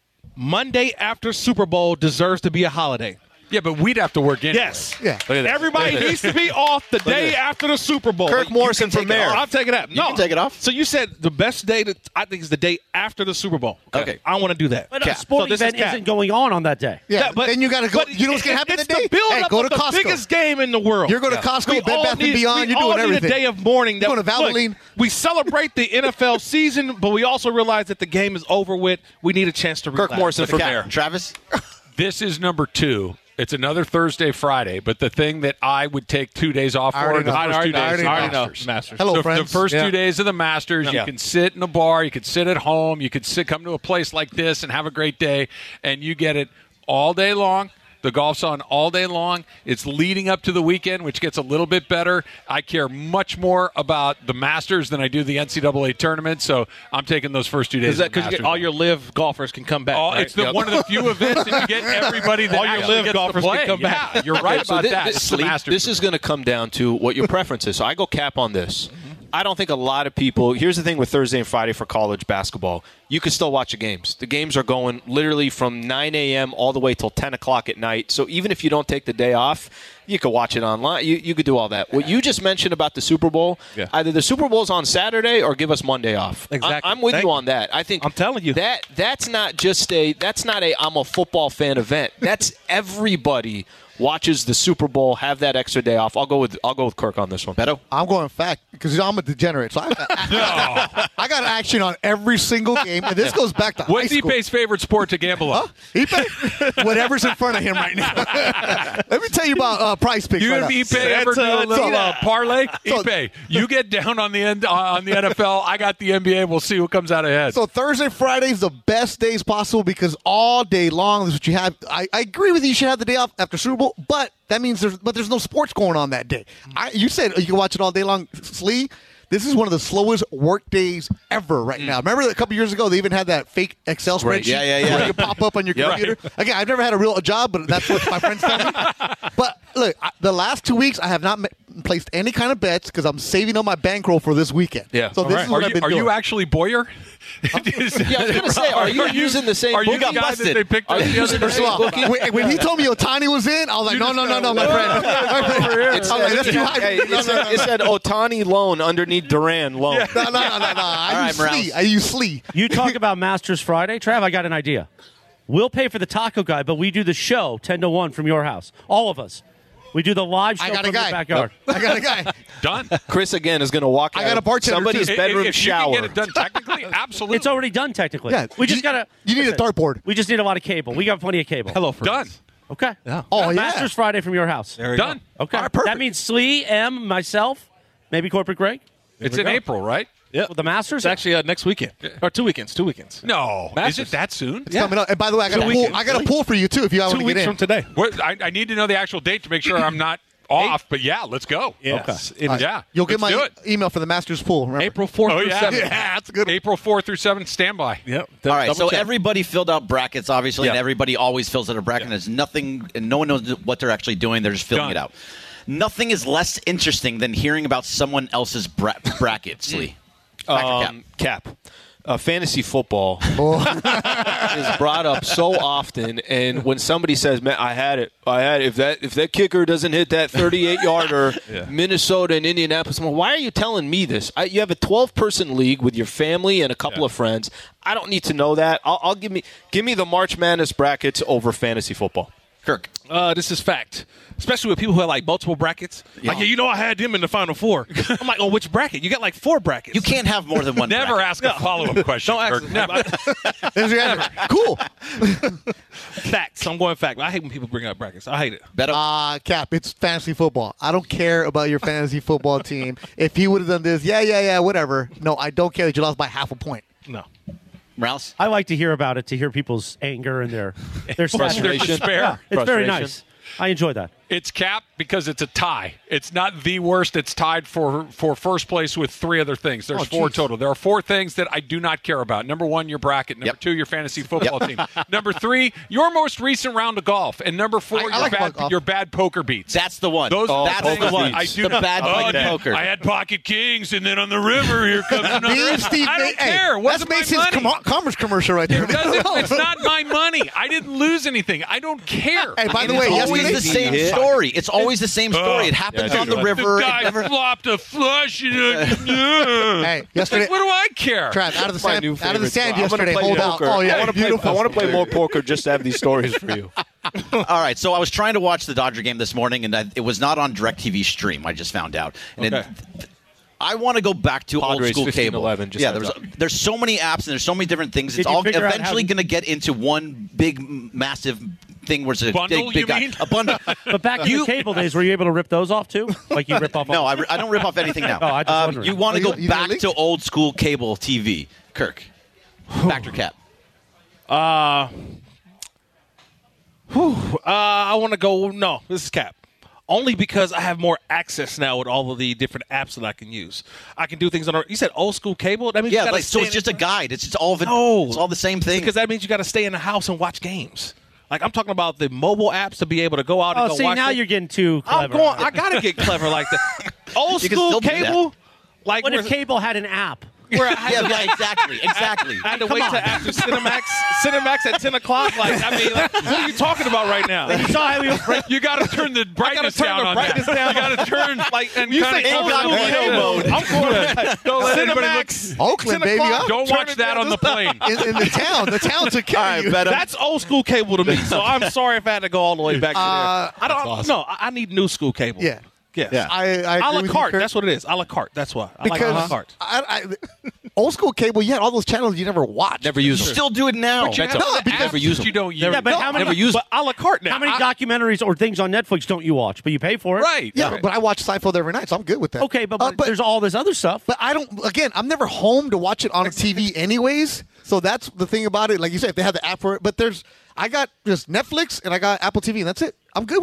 Monday after Super Bowl deserves to be a holiday. Yeah, but we'd have to work in. Yes. Yeah. Look at that. Everybody Look at needs to be off the day this. after the Super Bowl. Kirk You Morrison can for take it mayor. off. I'll take it out. No. can take it off. So you said the best day that I think is the day after the Super Bowl. Okay. I want to do that. But Cap. a sporting So this is event Cap. isn't going on on that day. Yeah, Yeah, but- then you got to go. But You know what's going to it- happen it's that day? the build Hey, up go of to the Costco. biggest game in the world. You're going to We Costco, Bed all Bath and need- Beyond. we You're doing all need everything. a day of mourning. That, Going to Valvoline. Look, we celebrate the N F L season, but we also realize that the game is over with. We need a chance to relax. Kirk Morrison for Cap. mayor. Travis? This is number two. It's another Thursday, Friday, but the thing that I would take two days off I for already the know. first I two already- I days already of know. the I already know. Masters. Masters. Hello, the, friends. the first Yeah. two days of the Masters, Yeah. you can sit in a bar, you can sit at home, you can sit, come to a place like this and have a great day, and you get it all day long. The golf's on all day long. It's leading up to the weekend, which gets a little bit better. I care much more about the Masters than I do the N C double A tournament, so I'm taking those first two days. Is that of the because you get Masters all off. your live golfers can come back? Oh, right? it's the, Yep. one of the few events that you get everybody that All your actually live gets golfers to can play. come back. Yeah, you're right Okay, so about thi- that. This, It's the Sleep, Masters. this is going to come down to what your preference is. So I go Cap on this. I don't think a lot of people. Here's the thing with Thursday and Friday for college basketball. You can still watch the games. The games are going literally from nine a.m. all the way till ten o'clock at night. So even if you don't take the day off, you could watch it online. You, you could do all that. What you just mentioned about the Super Bowl, Yeah. either the Super Bowl's on Saturday or give us Monday off. Exactly. I, I'm with Thank you you. on that. I think I'm telling you. that that's not just a that's not a I'm a football fan event. That's everybody watches the Super Bowl, have that extra day off. I'll go with I'll go with Kirk on this one. Beto? I'm going fact because I'm a degenerate. So I got, I got action on every single game, and this goes back to What's high school. Ipe's favorite sport to gamble on? Huh? Ipe? Whatever's in front of him right now. Let me tell you about uh, Price Picks. You right and now. Ipe ever do a That's little a- uh, parlay? So- Ipe, you get down on the end, uh, on the N F L. I got the N B A. We'll see who comes out ahead. So Thursday, Friday is the best days possible because all day long is what you have. I, I agree with you. You should have the day off after Super Bowl, but that means there's but there's no sports going on that day. I, you said you can watch it all day long, Slee. This is one of the slowest work days ever right now. Remember a couple years ago, they even had that fake Excel Right. spreadsheet Yeah, yeah, yeah. where you could pop up on your Yep. computer. Again, I've never had a real job, but that's what my friends tell me. But look, I, the last two weeks, I have not ma- placed any kind of bets because I'm saving on my bankroll for this weekend. Yeah. So All this right. is what Are I've you, been are doing. you actually Boyer? Yeah, I was going to say, are you using the same Are you bookie? the guy that they picked up the other First of all, when, when he told me Otani was in, I was like, You no, just no, no, got- no, my friend. It I'm said, like, that's too high. hey, it said, it said Otani loan underneath Duran loan. No, no, no, no, no. I All use right, Slee. Morales. I use Slee. You talk about Masters Friday. Trav, I got an idea. We'll pay for the taco guy, but we do the show ten to one from your house. All of us. We do the live show I got a from your guy. backyard. I got a guy. Done. Chris, again, is going to walk I out got a of bartender, somebody's too. bedroom if shower. you can get it done technically, absolutely. It's already done technically. Yeah, we just you- gotta. you need a listen, dartboard. We just need a lot of cable. We got plenty of cable. Hello, friends. Done. Okay. Yeah. Oh, yeah. Masters Friday from your house. There you Done. go. Okay. All right, perfect. That means Slee, M, myself, maybe Corporate Greg. It's we in go. April, right? Yeah. The Masters. It's actually uh, next weekend. Or two weekends. Two weekends. No. Masters. Is it that soon? It's coming up. And by the way, I got Two a pool. weekends. I got a pool for you too if you want Two to get weeks in. from today. What, I, I need to know the actual date to make sure I'm not off. But yeah, let's go. Yes. Okay. It- Yeah. You'll get let's do my it. email for the Masters pool. Remember? April fourth Oh through yeah. seventh. Yeah, that's a good one. April fourth through seventh. Standby. Yep. All right, Double so check. everybody filled out brackets, obviously, and Yeah. everybody always fills out a bracket. And there's nothing, and no one knows what they're actually doing. They're just filling Done. it out. Nothing is less interesting than hearing about someone else's bra- brackets, Lee. Factor Um, cap. Uh, fantasy football is brought up so often, and when somebody says, "Man, I had it, I had it," if that if that kicker doesn't hit that thirty-eight yarder, Yeah. Minnesota and Indianapolis, I'm like, why are you telling me this? I, you have a twelve-person league with your family and a couple Yeah. of friends. I don't need to know that. I'll, I'll give me give me the March Madness brackets over fantasy football. Kirk. Uh, this is fact. Especially with people who have like multiple brackets. Like, yeah, you know I had them in the Final Four. I'm like, oh, which bracket? You got like four brackets. You can't have more than one Never bracket. ask a follow-up question. Don't ask. Kirk. Never. There's your answer. Cool. Facts. I'm going fact. I hate when people bring up brackets. I hate it. Beto? Uh, Cap, it's fantasy football. I don't care about your fantasy football team. If he would have done this, yeah, yeah, yeah, whatever. No, I don't care that you lost by half a point. No. Morales? I like to hear about it, to hear people's anger and their their sadness. Their despair. Yeah, it's very Frustration. nice. I enjoy that. It's Cap because it's a tie. It's not the worst. It's tied for for first place with three other things. There's Oh, four geez. total. There are four things that I do not care about. Number one, your bracket. Number Yep. two, your fantasy football team. Number three, your most recent round of golf. And number four, I- I your, like bad, about golf. your bad poker beats. That's the one. Those, That's things the one. I do the not- bad Oh, pocket dude, poker. I had pocket kings, and then on the river, here comes another. Me and Steve, I don't hey, care. What's that's my Mason's money? com- commerce commercial right there. It doesn't- it's not my money. I didn't lose anything. I don't care. Hey, by And the way, it's always yesterday, the same story. It's always the same story. It happens Yeah, on the dude. river. The It guy never- flopped a flush. And a, hey, yesterday, like, what do I care? Trav, out of the My sand, new out of the favorite sand spot. I'm gonna yesterday. play Hold poker. out. Oh yeah, I want to play. beautiful. I want to play more poker just to have these stories for you. All right, so I was trying to watch the Dodger game this morning, and I, it was not on DirecTV Stream. I just found out. And Okay. it, I want to go back to Padres old school fifteen cable. eleven just yeah, heads there's up. there's so many apps and there's so many different things. Did It's you all figure out how eventually to- going to get into one big, m- massive thing where it's a Bundle, big, big you guy. mean? A bundle. But back in You- the cable days, were you able to rip those off too? Like you rip off? No, all- I, I don't rip off anything now. Oh, I just um, wondering. you want to Oh, go you- you back didn't to leak? old school cable T V, Kirk. Factor Cap. Uh, whew, uh, I want to go. No, this is Cap. Only because I have more access now with all of the different apps that I can use. I can do things on. Our, you said old school cable. That means you Yeah, gotta like, so stay it's in- just a guide. It's just all of it. No. It's all the same thing. because that means you got to stay in the house and watch games. Like I'm talking about the mobile apps to be able to go out and Oh, go see, watch now it. you're getting too I'm clever. going. I gotta get clever like that. Old You can school still do that. cable. Like What where, if cable had an app? where I had yeah, to, yeah, like, exactly, exactly. I had to Come wait on. till after Cinemax. Cinemax at ten o'clock. Like I mean, like, what are you talking about right now? You saw how he was. You got to turn the I gotta brightness turn down the on brightness that. down. You got to turn Like and you kind say of old school cable. I'm going to Don't let anybody look. Cinemax. Oakland, ten baby, o'clock, huh? Don't turn watch it that down on the just- plane. in, in the town, the town took care All of right, you. Beto. That's old school cable to me. So I'm sorry if I had to go all the way back to Uh, there. I don't. No, I I need new school cable. Yeah. Yes. Yeah. I, I A agree la with you, carte. Kurt. That's what it is. A la carte. That's why. I like a Because la carte. I, I, old school cable, you had all those channels you never watched. Never use You them. still do it now. But you have No, other because- apps Never use that them. you don't use. Yeah, but No, how many? Never use. But a la carte now. How many I- documentaries or things on Netflix don't you watch? But you pay for it, Right. Yeah, right. but I watch Seinfeld every night, so I'm good with that. Okay, but, Uh, but there's all this other stuff. But I don't. Again, I'm never home to watch it on a T V, anyways. So that's the thing about it. Like you said, if they have the app for it, but there's, I got just Netflix and I got Apple T V, and that's it. I'm good with it.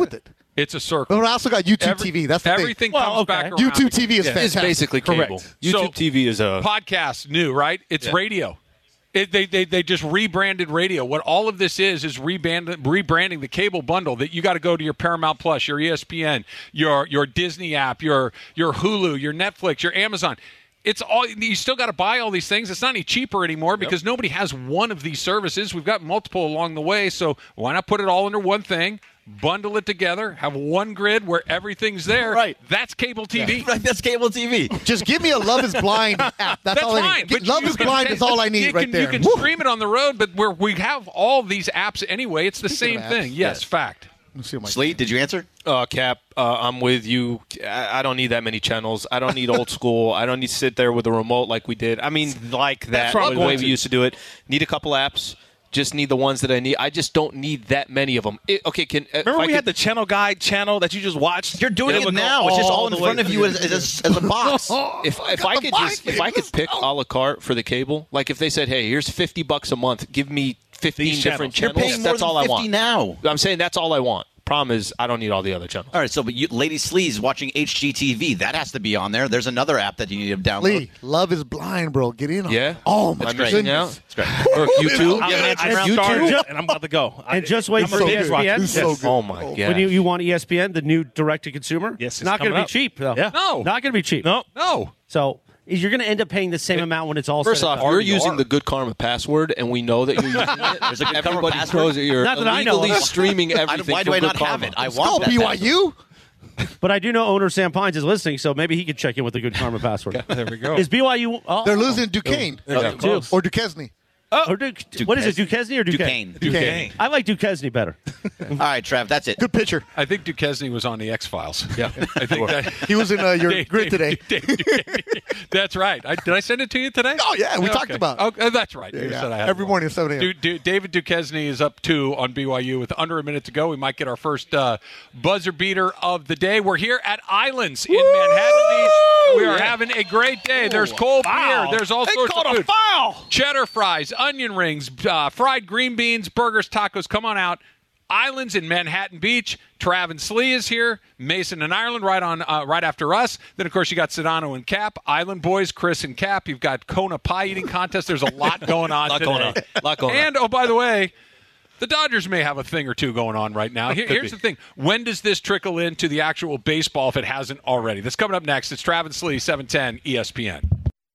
It's a circle. But I also got YouTube Every- T V. That's the everything thing. comes Well, back okay. around. YouTube T V is Yeah, it's fantastic. basically cable. Correct. YouTube So, T V is a podcast new, right? It's Yeah. radio. It, they, they they just rebranded radio. What all of this is is rebrand, rebranding the cable bundle. That you got to go to your Paramount Plus, your E S P N, your your Disney app, your your Hulu, your Netflix, your Amazon. It's all you still got to buy all these things. It's not any cheaper anymore because nobody has one of these services. We've got multiple along the way, so why not put it all under one thing? Bundle it together, have one grid where everything's there. Right. That's cable T V. Right, that's cable T V. Just give me a Love is Blind app. That's, That's all I fine. need. Get- but Love you is can- Blind is all I need you right can, there. You can Woo! stream it on the road, but where we have all these apps anyway, it's the Speaking same of apps, thing. Yes, yes. fact. Let's see what my- Sleet, did you answer? Uh, Cap, uh, I'm with you. I, I don't need that many channels. I don't need old school. I don't need to sit there with a remote like we did. I mean, like that, That's what I'm the going way to. we used to do it. Need a couple apps. Just need the ones that I need. I just don't need that many of them. It, okay, can if Remember I we could, had the channel guide channel that you just watched? You're doing And it would go now. It's just all in the front way of you as, as, as a box. If if I could just if I could pick a la carte for the cable, like if they said, "Hey, here's fifty bucks a month. Give me fifteen These different channels. You're channels." paying more That's than all I fifty want. now. I'm saying that's all I want. Problem is, I don't need all the other channels. All right, so but you, Lady Slee's watching H G T V. That has to be on there. There's another app that you need to download. Lee, Love is Blind, bro. Get in on Yeah? it. Oh, my Am I great. missing goodness. out? It's great. Or YouTube? I'm Yeah, gonna that's I around started YouTube. and I'm about to go. And just wait I'm for a E binge S P watcher. N. It's so Yes. good. Oh my Oh. god! When you, you want E S P N, the new direct-to-consumer, Yes, it's not going to coming be up. cheap, though. Yeah. No. Not going to be cheap. No. No. So you're going to end up paying the same amount when it's all First said off, and done. you're using the Good Karma password, and we know that you're using it. There's a Good Karma Everybody password? knows that you're Not that I know illegally of. streaming I, everything. why do from I Good not have Karma. it? I Let's want go, that B Y password. U. But I do know owner Sam Pines is listening, so maybe he could check in with the Good Karma password. There we go. Is B Y U? Oh. They're losing Duquesne. Yeah. Close. Or Duquesne. Or Duke, what is it, Duquesne or Duquesne? Duquesne. Duquesne. I like Duquesne better. All right, Trav, that's it. Good pitcher. I think Duquesne was on the X Files. Yeah. I think that. He was in uh, your Dave- grid Dave- today. Dave- Dave- That's right. I, did I send it to you today? Oh, yeah, we talked okay. about it. Oh, uh, that's right. Yeah, You yeah. said I had Every one. morning at seven a.m. Du- Du- David Duquesne is up two on B Y U with under a minute to go. We might get our first uh, buzzer beater of the day. We're here at Islands in Manhattan Beach. We are having a great day. There's cold Foul. beer. There's all They sorts called of a food. foul. Cheddar fries, onion rings, uh, fried green beans, burgers, tacos. Come on out. Islands in Manhattan Beach. Trav and Slee is here. Mason and Ireland right on, uh, right after us. Then of course you got Sedano and Cap. Island boys, Chris and Cap. You've got Kona pie eating contest. There's a lot going on Lot today. going on. Lot going on. And oh, by the way, the Dodgers may have a thing or two going on right now. Here, Could here's be. the thing: when does this trickle into the actual baseball? If it hasn't already, that's coming up next. It's Trav and Slee, seven ten E S P N.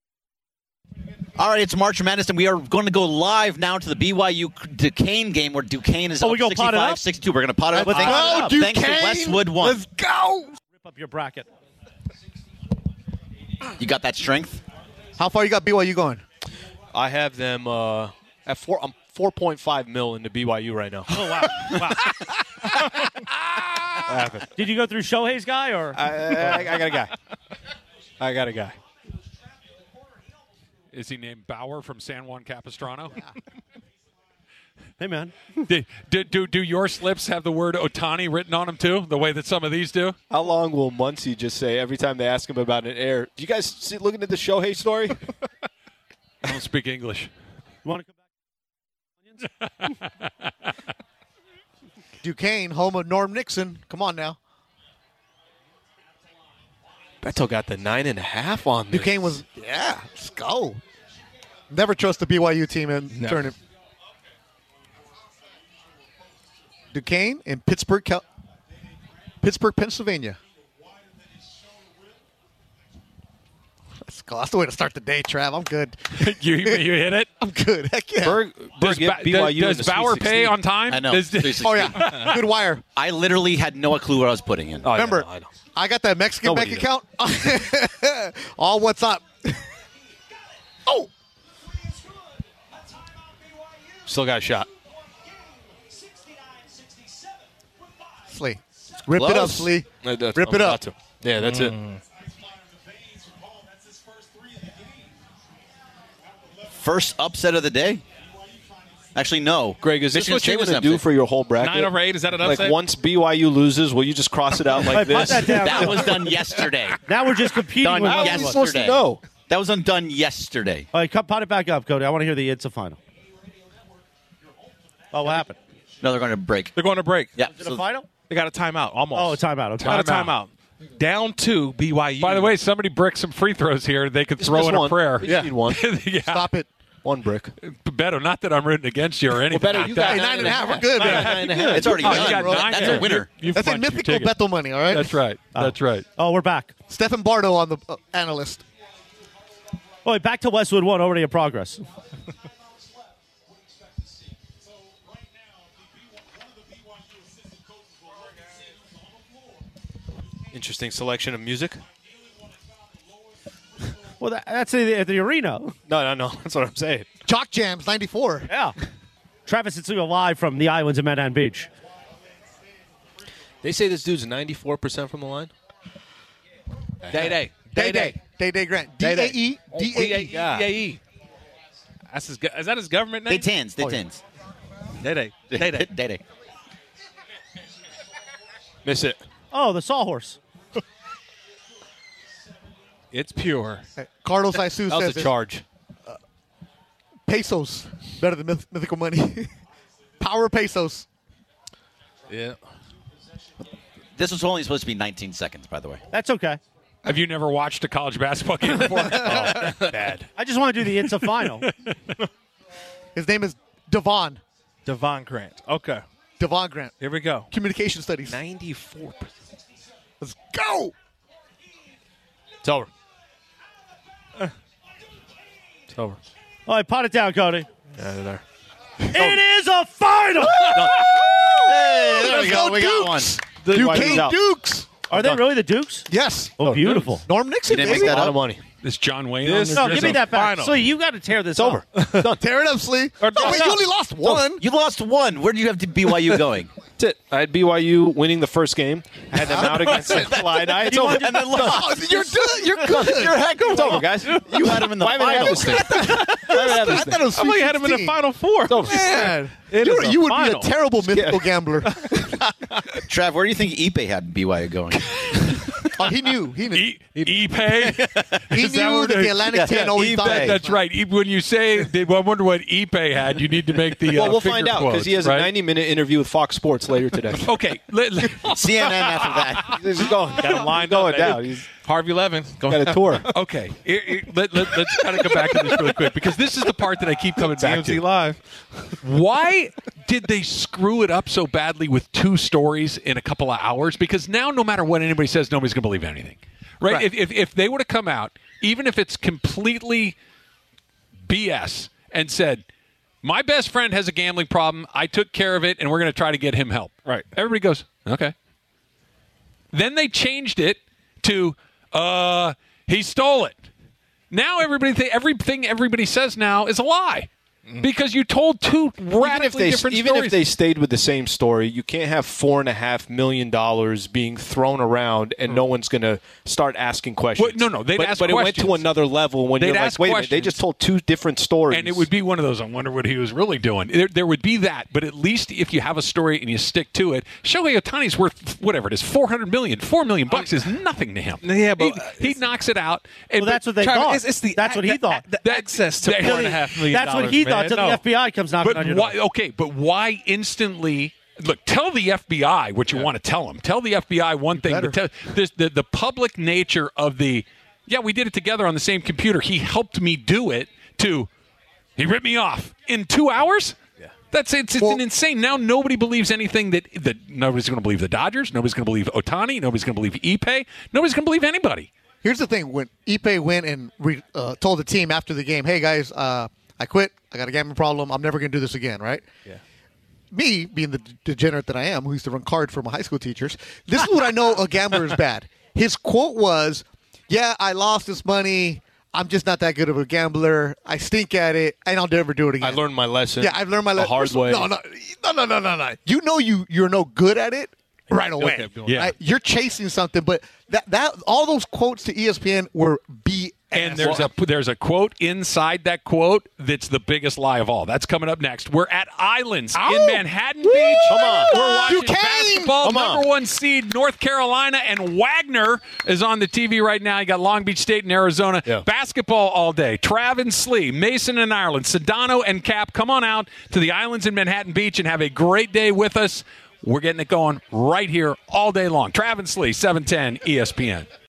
All right, it's March Madness, and we are going to go live now to the B Y U Duquesne game where Duquesne is Oh, up we gonna pot it up? sixty-five sixty-two. We're going to pot it up. Let's Thanks, pot Go, thanks to Duquesne. Westwood one. Let's go. Rip up your bracket. You got that strength? How far you got B Y U going? I have them uh, at four. I'm four point five mil into B Y U right now. Oh, wow. Wow. What happened? Did you go through Shohei's guy or? I, I, I got a guy. I got a guy. Is he named Bauer from San Juan Capistrano? Hey, man. do, do, do, do your slips have the word Otani written on them too, the way that some of these do? How long will Muncie just say every time they ask him about an air? Do you guys see looking at the Shohei story? I don't speak English. You want to come back? Duquesne, home of Norm Nixon. Come on now. Beto got the nine and a half on this. Duquesne was, yeah, let's go. Never trust the B Y U team in No. tournament. Duquesne in Pittsburgh, Cal- Pittsburgh, Pennsylvania. Let's go. That's the way to start the day, Trav. I'm good. you, you hit it? I'm good. Heck yeah. Berg, Does, Berg get Ba- B Y U does, in does the Bauer Sweet pay sixteen. on time? I know. Does- Oh, yeah. Good wire. I literally had no clue what I was putting in. Oh, I Remember, know, I know. I got that Mexican Nobody bank account. All what's up. Oh. Still got a shot. Slee. Rip it up, Close. Slee. Uh, that's- Rip I'm it up. about to. Yeah, that's it. First upset of the day? Actually, no. Greg, is this Michigan what State you're was going an to do upset. for your whole bracket? Nine over eight, is that an Like upset? once B Y U loses, will you just cross it out Hey, like put this? that down. That was done yesterday. Now we're just competing Done with How one are of we us. supposed to yesterday. know? That was undone yesterday. All right, come, pot it back up, Cody. I want to hear the it's a final. Oh, what happened? No, they're going to break. They're going to break. Yeah. Is it a final? They got a timeout, almost. Oh, a timeout. Okay. Got a timeout. Down to B Y U. By the way, somebody bricked some free throws here. They could Just throw miss in a one. prayer. We just need one. yeah. Stop it. One brick. Beto, not that I'm rooting against you or anything. Well, Beto, like you that. got Nine and a half. We're good, Nine man. and a half. It's already Oh, done. you got bro. nine That's there. a winner. You- you That's a punched your mythical ticket. Beto money, all right? That's right. That's right. Oh, we're back. Stephen Bardo on the uh, analyst. Oh, wait, back to Westwood one, already in progress. Interesting selection of music. Well, that, that's at the, at the arena. No, no, no. That's what I'm saying. Chalk Jams, ninety-four. Yeah. Travis Itsuga live from the islands of Manhattan Beach. They say this dude's ninety-four percent from the line. Day day. Day Day. Day Day Grant. D A E. D A E. D A E. That's his, go- is that his government name? They tens. They tens. Day Day. Day Day. Day day. Miss it. Oh, the Sawhorse. It's pure. Carlos Isu That was says a it. charge. Pesos. Better than myth- mythical money. Power pesos. Yeah. This was only supposed to be nineteen seconds, by the way. That's okay. Have you never watched a college basketball game before? Oh, bad. I just want to do the It's a Final. His name is Devon. Devon Grant. Okay. Devon Grant. Here we go. Communication studies. ninety-four percent. Let's go. It's over. It's over. All right, pot it down, Cody. Yeah, they're there. It is a final. Hey, there we Let's go. go, We got one. Dukes. Duke Duquesne Dukes. Are they really the Dukes? Yes. Oh, beautiful. Norm Nixon, You didn't baby. make that A lot up. of money. This John Wayne. This- on No, this give me jersey? that back. Final. So you got to tear this It's over. up. Tear it up, Slee. Or- No, wait, no. you only lost one. You lost one. Where did you have to B Y U going? That's it. I had B Y U winning the first game. I had them out against Illini. It's over. And then Oh, you're good. You're good. You're heck It's over, guys. You had him in the Why haven't I had finals. this thing? Why haven't I had this I thing? thought it was I only had him in the sixteen. Final Four. Man, It you, is a you would final. be a terrible mythical gambler. Trav, where do you think Ipe had B Y U going? Oh, he knew. He knew. E- E-Pay? He Is that knew what that it- the Atlantic ten always thought. That- That's right. E- When you say, they, well, I wonder what E-Pay had, you need to make the uh, Well, we'll finger find out quotes, because he has right? a ninety-minute interview with Fox Sports later today. Okay. Let, let- C N N after that. He's going, Got him lined going up. down. baby. He's Harvey Levin. Go got a tour. okay. Here- here- let, let, let's kind of go back to this really quick because this is the part that I keep coming back T M Z to. Live. Why did they screw it up so badly with two stories in a couple of hours? Because now, no matter what anybody says, nobody's going to believe anything. Right? Right. If, if, if they would have come out, even if it's completely B S, and said, my best friend has a gambling problem, I took care of it, and we're going to try to get him help. Right. Everybody goes, okay. Then they changed it to, uh, he stole it. Now everybody, th- everything everybody says now is a lie. Because you told two radically even if they, different even stories. if they stayed with the same story, you can't have four and a half million dollars being thrown around and no one's going to start asking questions. Well, no, no, they'd but, ask but it went to questions. another level when They'd you're like, ask wait a minute, they questions. just told two different stories. And it would be one of those, I wonder what he was really doing. There, there would be that, but at least if you have a story and you stick to it, Shohei Ohtani's worth, whatever it is, four hundred million dollars. four million bucks is nothing to him. Yeah, but he, he knocks it out. And, Well, that's but what they Travis, thought. it's- it's the- that's what he the- thought. the access to that- four and a half million That's what he dollars, thought man. until No. the F B I comes knocking But on your why, door. okay, but why instantly? Look, tell the F B I what you want to tell them. Tell the F B I one thing, but tell, this, the the public nature of the, yeah, we did it together on the same computer. He helped me do it. To, he ripped me off in two hours. Yeah, that's it's, it's Well- an insane. Now nobody believes anything that that nobody's going to believe the Dodgers. Nobody's going to believe Ohtani. Nobody's going to believe Ipe. Nobody's going to believe anybody. Here's the thing: when Ipe went and re, uh, told the team after the game, "Hey guys, uh, I quit. I got a gambling problem. I'm never going to do this again." Right? Yeah. Me, being the degenerate that I am, who used to run cards for my high school teachers, this is what I know a gambler is bad. His quote was, "Yeah, I lost this money. I'm just not that good of a gambler. I stink at it, and I'll never do it again." I learned my lesson. Yeah, I've learned my the lesson hard way. No, no, no, no, no, no, no. You know you you're no good at it right away. Okay, yeah. Right? You're chasing something, but that that all those quotes to E S P N were B S. And there's a there's a quote inside that quote that's the biggest lie of all. That's coming up next. We're at Islands in Manhattan Beach. Come on. We're watching Duquesne. basketball. Come on. Number one seed North Carolina, and Wagner is on the T V right now. You got Long Beach State and Arizona. Yeah. Basketball all day. Trav and Slee, Mason and Ireland, Sedano and Cap. Come on out to the Islands in Manhattan Beach and have a great day with us. We're getting it going right here all day long. Travis Lee, seven ten E S P N.